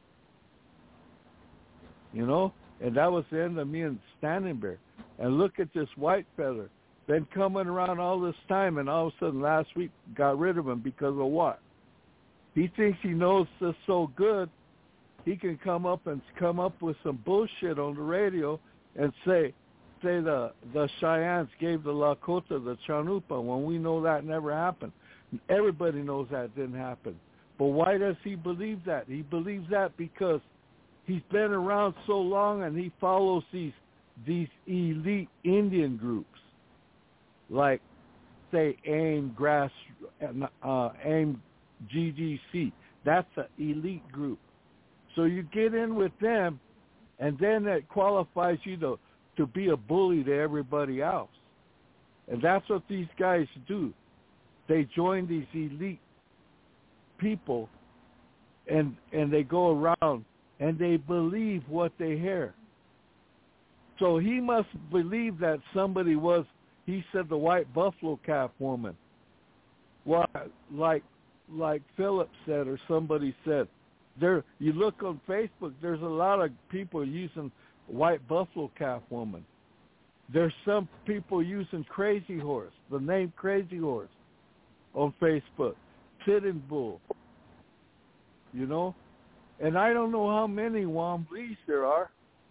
You know? And that was the end of me and Standing Bear. And look at this white feather. Been coming around all this time, and all of a sudden last week got rid of him because of what? He thinks he knows this so good, he can come up and come up with some bullshit on the radio and say, say the the Cheyennes gave the Lakota the Chanupa when we know that never happened. Everybody knows that didn't happen. But why does he believe that? He believes that because he's been around so long and he follows these these elite Indian groups, like say AIM Grass, uh, AIM G G C. That's an elite group. So you get in with them, and then it qualifies you to to be a bully to everybody else. And that's what these guys do. they join these elite people, and and they go around and they believe what they hear. So he must believe that somebody was, he said, the white buffalo calf woman. Well, like like Philip said, or somebody said, there. You look on Facebook, there's a lot of people using white buffalo calf woman. There's some people using Crazy Horse, the name Crazy Horse, on Facebook. Sitting Bull, you know, and I don't know how many Womblees there are.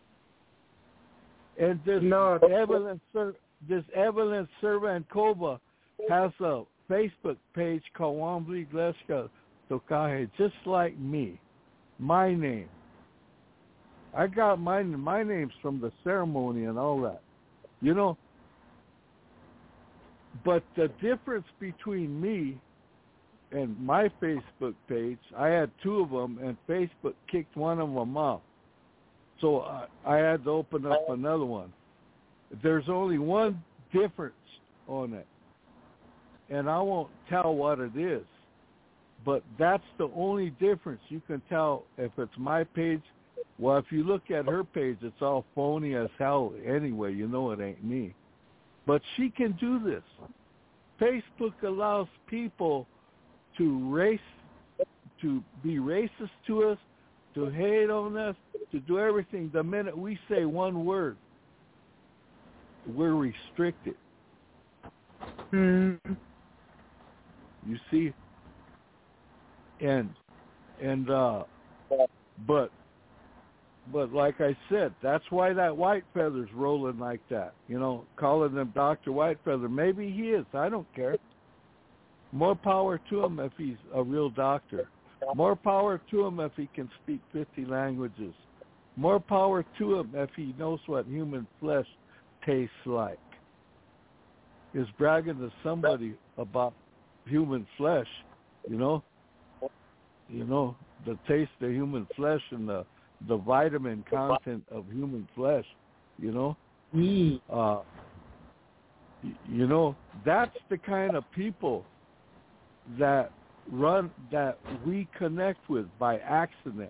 And this no, Evelyn, this Evelyn Cervankova has a Facebook page called Womblee Gleska Tokahe, just like me. My name. I got my my name's from the ceremony and all that, you know. But the difference between me and my Facebook page, I had two of them, and Facebook kicked one of them off. So I, I had to open up another one. There's only one difference on it, and I won't tell what it is, but that's the only difference. You can tell if it's my page. Well, if you look at her page, it's all phony as hell anyway. You know it ain't me. But she can do this. Facebook allows people to race, to be racist to us, to hate on us, to do everything. The minute we say one word, we're restricted. Mm-hmm. You see? And, and, uh, but, but like I said, that's why that white feather's rolling like that. You know, calling him Doctor Whitefeather. Maybe he is. I don't care. More power to him if he's a real doctor. More power to him if he can speak fifty languages. More power to him if he knows what human flesh tastes like. Is bragging to somebody about human flesh, you know? You know, the taste of human flesh and the, the vitamin content of human flesh, you know? Mm. Uh, you know, that's the kind of people that run, that we connect with by accident.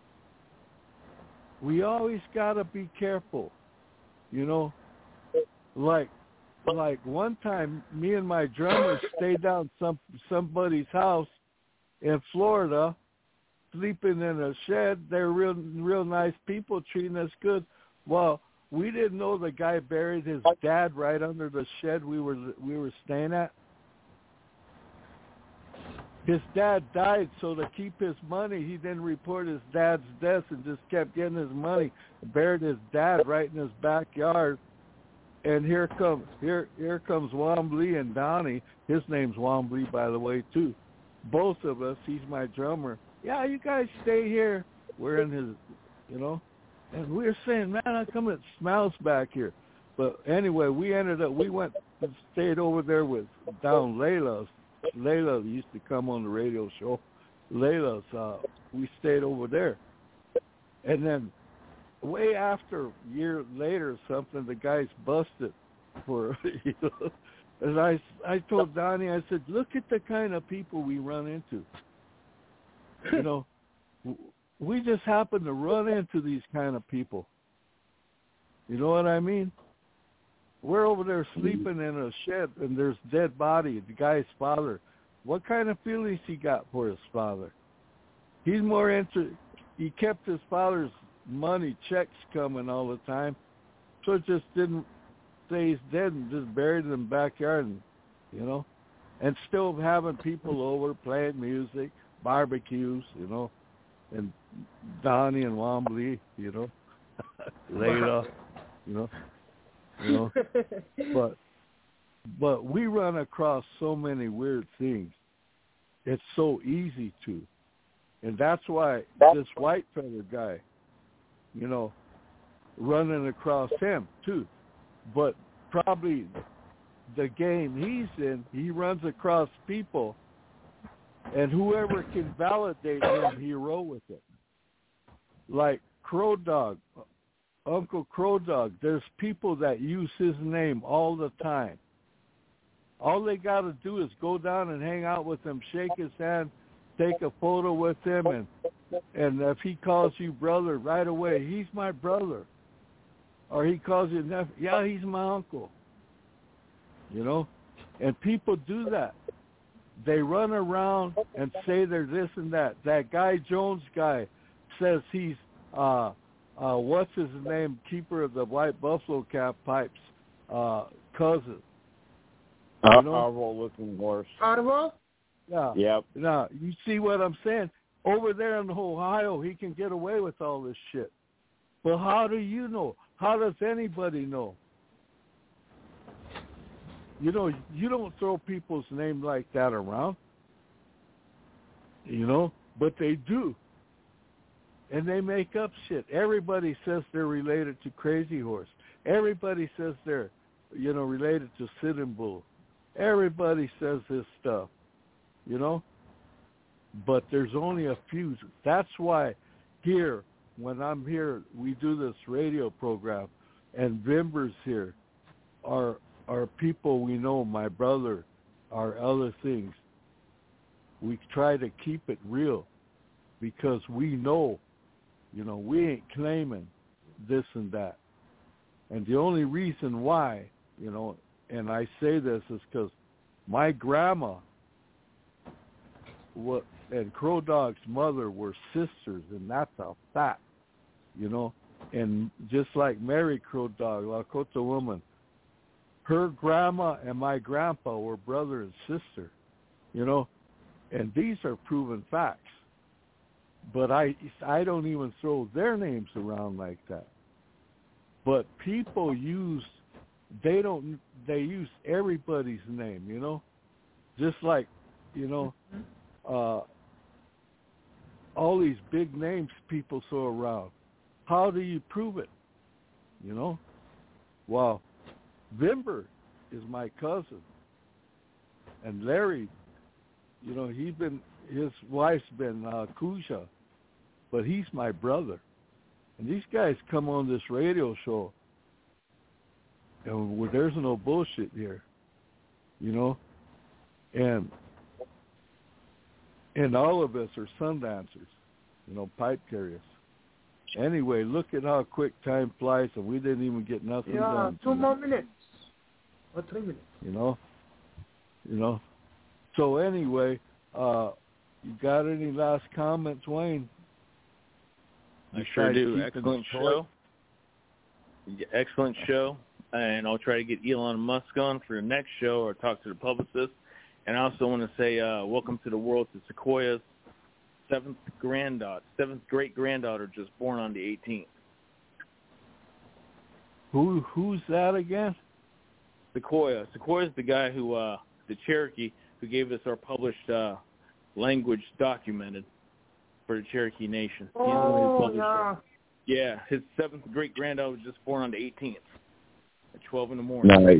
We always got to be careful, you know? Like, like one time, me and my drummer stayed down some somebody's house in Florida, sleeping in a shed. They're real, real nice people, treating us good. Well, we didn't know the guy buried his dad right under the shed we were we were staying at. His dad died, so to keep his money, he didn't report his dad's death and just kept getting his money. Buried his dad right in his backyard. And here comes here here comes Womblee and Donnie. His name's Womblee, by the way, too. Both of us. He's my drummer. Yeah, you guys stay here. We're in his, you know, and we were saying, man, how come it smells back here? But anyway, we ended up. We went and stayed over there with down Layla's. Layla used to come on the radio show. Layla's. Uh, we stayed over there, and then way after a year later or something, the guy's busted for, you know. And I, I told Donnie, I said, look at the kind of people we run into. You know, we just happen to run into these kind of people. You know what I mean? We're over there sleeping in a shed, and there's dead body, the guy's father. What kind of feelings he got for his father? He's more into, he kept his father's money, checks coming all the time, so it just didn't say he's dead and just buried in the backyard, and, you know, and still having people over, playing music, barbecues, you know, and Donnie and Womblee, you know, Layla, you know, you know, but but we run across so many weird things. It's so easy to, and that's why this white feather guy, you know, running across him too. But probably the game he's in, he runs across people, and whoever can validate him, he roll with it. Like Crow Dog, Uncle Crow Dog, there's people that use his name all the time. All they got to do is go down and hang out with him, shake his hand, take a photo with him, and and if he calls you brother right away, he's my brother. Or he calls you nephew, yeah, he's my uncle. You know? And people do that. They run around and say they're this and that. That Guy Jones guy says he's, uh, uh, what's his name, keeper of the White Buffalo Cap Pipes, uh, cousin. You know? Arvo looking horse. Arvo? Yeah. Yep. Now, you see what I'm saying? Over there in Ohio, he can get away with all this shit. But how do you know? How does anybody know? You know, you don't throw people's name like that around. You know, but they do. And they make up shit. Everybody says they're related to Crazy Horse. Everybody says they're, you know, related to Sitting Bull. Everybody says this stuff, you know. But there's only a few. That's why here, when I'm here, we do this radio program, and Vimber's here, are are people we know, my brother, are other things. We try to keep it real because we know, you know, we ain't claiming this and that. And the only reason why, you know, and I say this is because my grandma what, and Crow Dog's mother were sisters, and that's a fact, you know. And just like Mary Crow Dog, Lakota woman, her grandma and my grandpa were brother and sister, you know. And these are proven facts. But I, I don't even throw their names around like that. But people use, they don't, they use everybody's name, you know. Just like, you know, uh, all these big names people throw around. How do you prove it? You know? Well, Vimber is my cousin. And Larry, you know, he's been, his wife's been uh, Kuja, but he's my brother. And these guys come on this radio show, and there's no bullshit here, you know? And and all of us are sun dancers, you know, pipe carriers. Anyway, look at how quick time flies, and we didn't even get nothing yeah, done. two more minutes. Or three minutes. You know? You know? So anyway, uh, you got any last comments, Wayne? I sure do. Excellent show. Excellent show. And I'll try to get Elon Musk on for the next show or talk to the publicist. And I also want to say uh, welcome to the world to Sequoia's seventh granddaughter, seventh great-granddaughter just born on the eighteenth. Who Who's that again? Sequoia. Sequoia's the guy who, uh, the Cherokee, who gave us our published uh, language documented for the Cherokee Nation. He's oh, the one who published yeah. it. Yeah, his seventh great-granddaughter was just born on the eighteenth at twelve in the morning. Nice.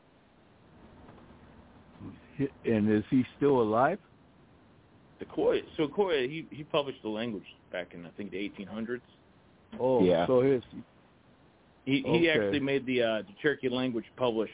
And is he still alive? Sequoia. Sequoia, he, he published the language back in, I think, the eighteen hundreds. Oh, yeah. So his... He okay. he actually made the, uh, the Cherokee language published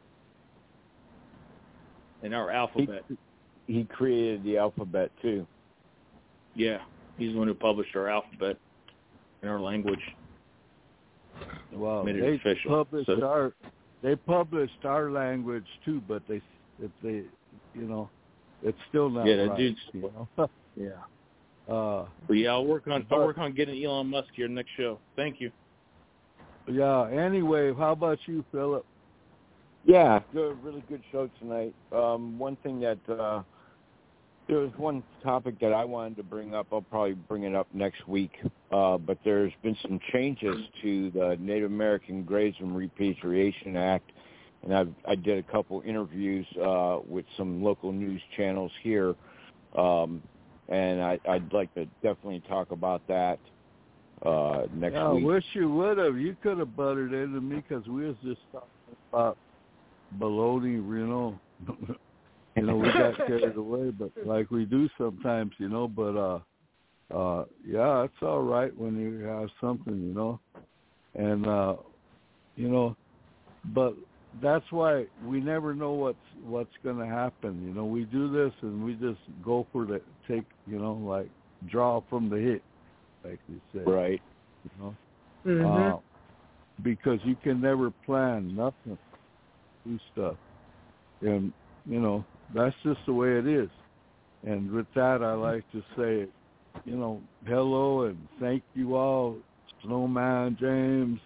in our alphabet. He, he created the alphabet, too. Yeah, he's the one who published our alphabet in our language. Well, made it they official. published So, our they published our language too, but they if they you know it's still not yeah, that right. dude's You know? yeah. Uh, but yeah, I'll work on but, I'll work on getting Elon Musk here next show. Thank you. Yeah. Anyway, how about you, Philip? Yeah, good, really good show tonight. Um, one thing that uh, there was one topic that I wanted to bring up. I'll probably bring it up next week. Uh, but there's been some changes to the Native American Graves and Repatriation Act, and I've, I did a couple interviews uh, with some local news channels here, um, and I, I'd like to definitely talk about that uh, next yeah, week. I wish you would have. You could have buttered into me because we was just talking about baloney, you know. You know, we got carried away, but like we do sometimes, you know. But uh, uh, yeah, it's all right when you have something, you know. And uh, you know, but that's why we never know what's what's going to happen. You know, we do this and we just go for the take. You know, like draw from the hit, like they say. Right. You know, Mm-hmm. uh, because you can never plan nothing, do stuff, and you know that's just the way it is. And with that, I like to say, you know, hello and thank you all, Snowman James,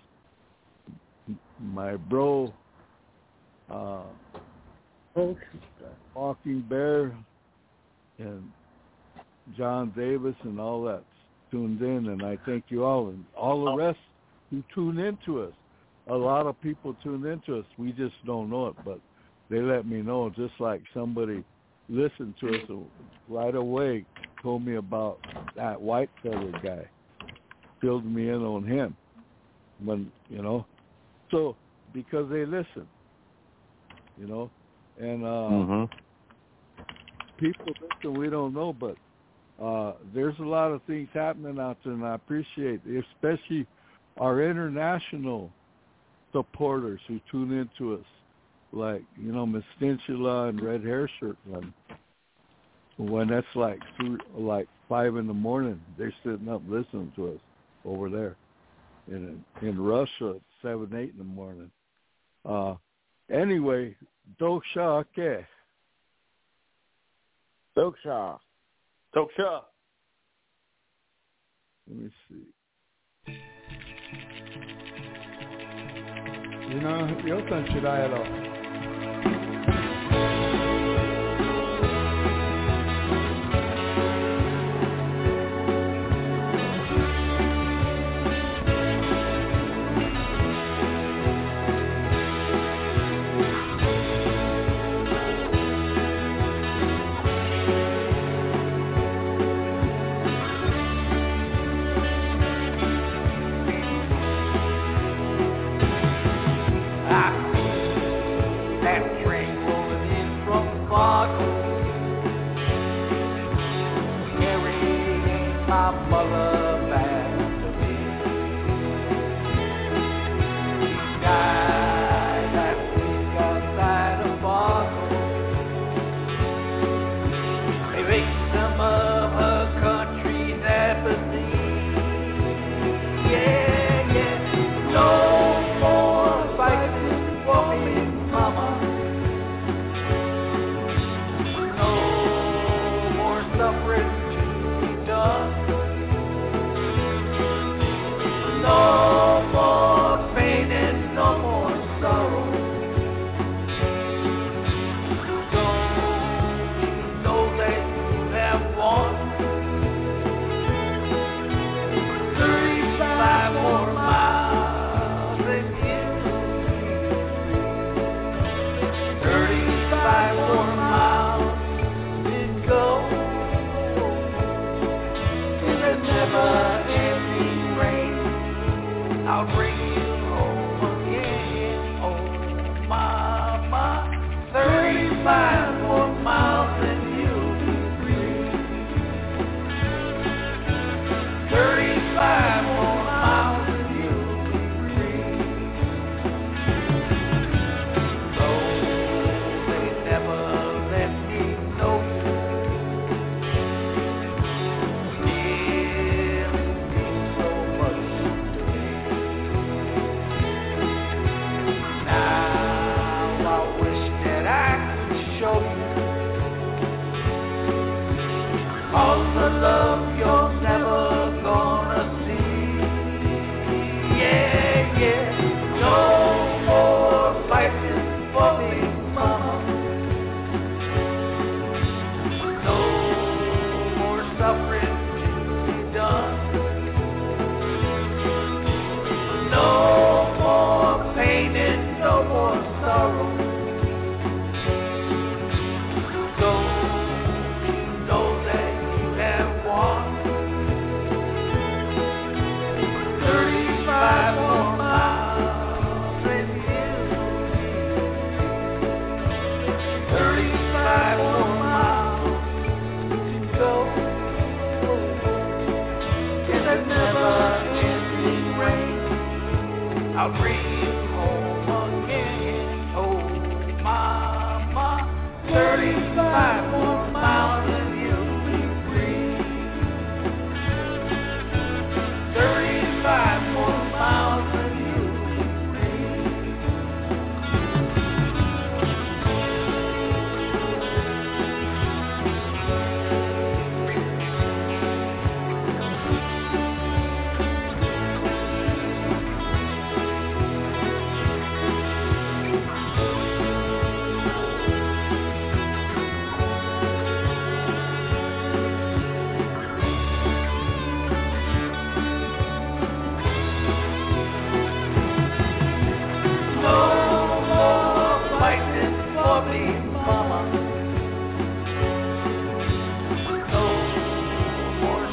my bro, uh, Walking Bear, and John Davis, and all that tuned in. And I thank you all, and all the rest who tune into us. A lot of people tune into us. We just don't know it, but they let me know, just like somebody listened to us right away, told me about that white feather guy, filled me in on him, when, you know, so because they listen, you know, and uh, mm-hmm. people listen, we don't know, but uh, there's a lot of things happening out there, and I appreciate it, especially our international supporters who tune into us, like, you know, Miss Stinchula and Red Hair Shirt Run. When that's like three, like five in the morning, they're sitting up listening to us over there. In in Russia, it's seven, eight in the morning. Uh, anyway, Doksha ke. Doksha. Doksha. Let me see. You know, yo tan chirayalo.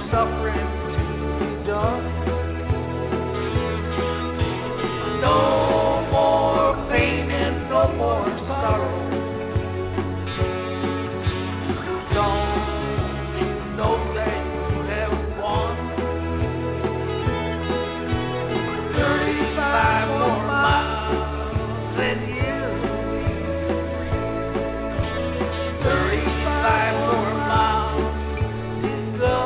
suffering to be done. No more pain and no more sorrow. Don't you know that you have won? Thirty-five more miles and you'll be free. Thirty-five more miles to go,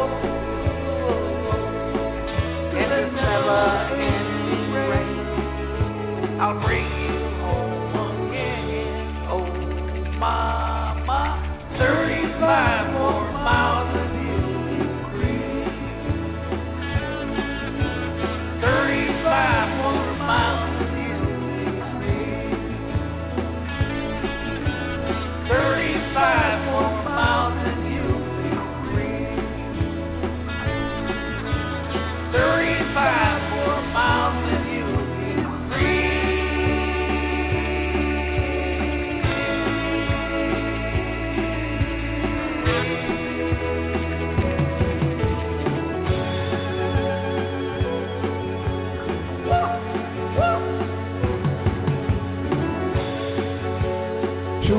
and a never-ending race. I'll bring you home again, oh mama. Thirty-five more miles and you'll be free. Thirty-five more miles and you'll be free. Thirty-five more miles and you'll be free. Thirty-five more miles and you'll be free.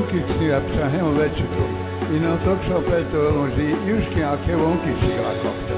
Sunkiksi apsa hemo vetsutu. Ino tokso peto on si juskin ake vonki sigakopta.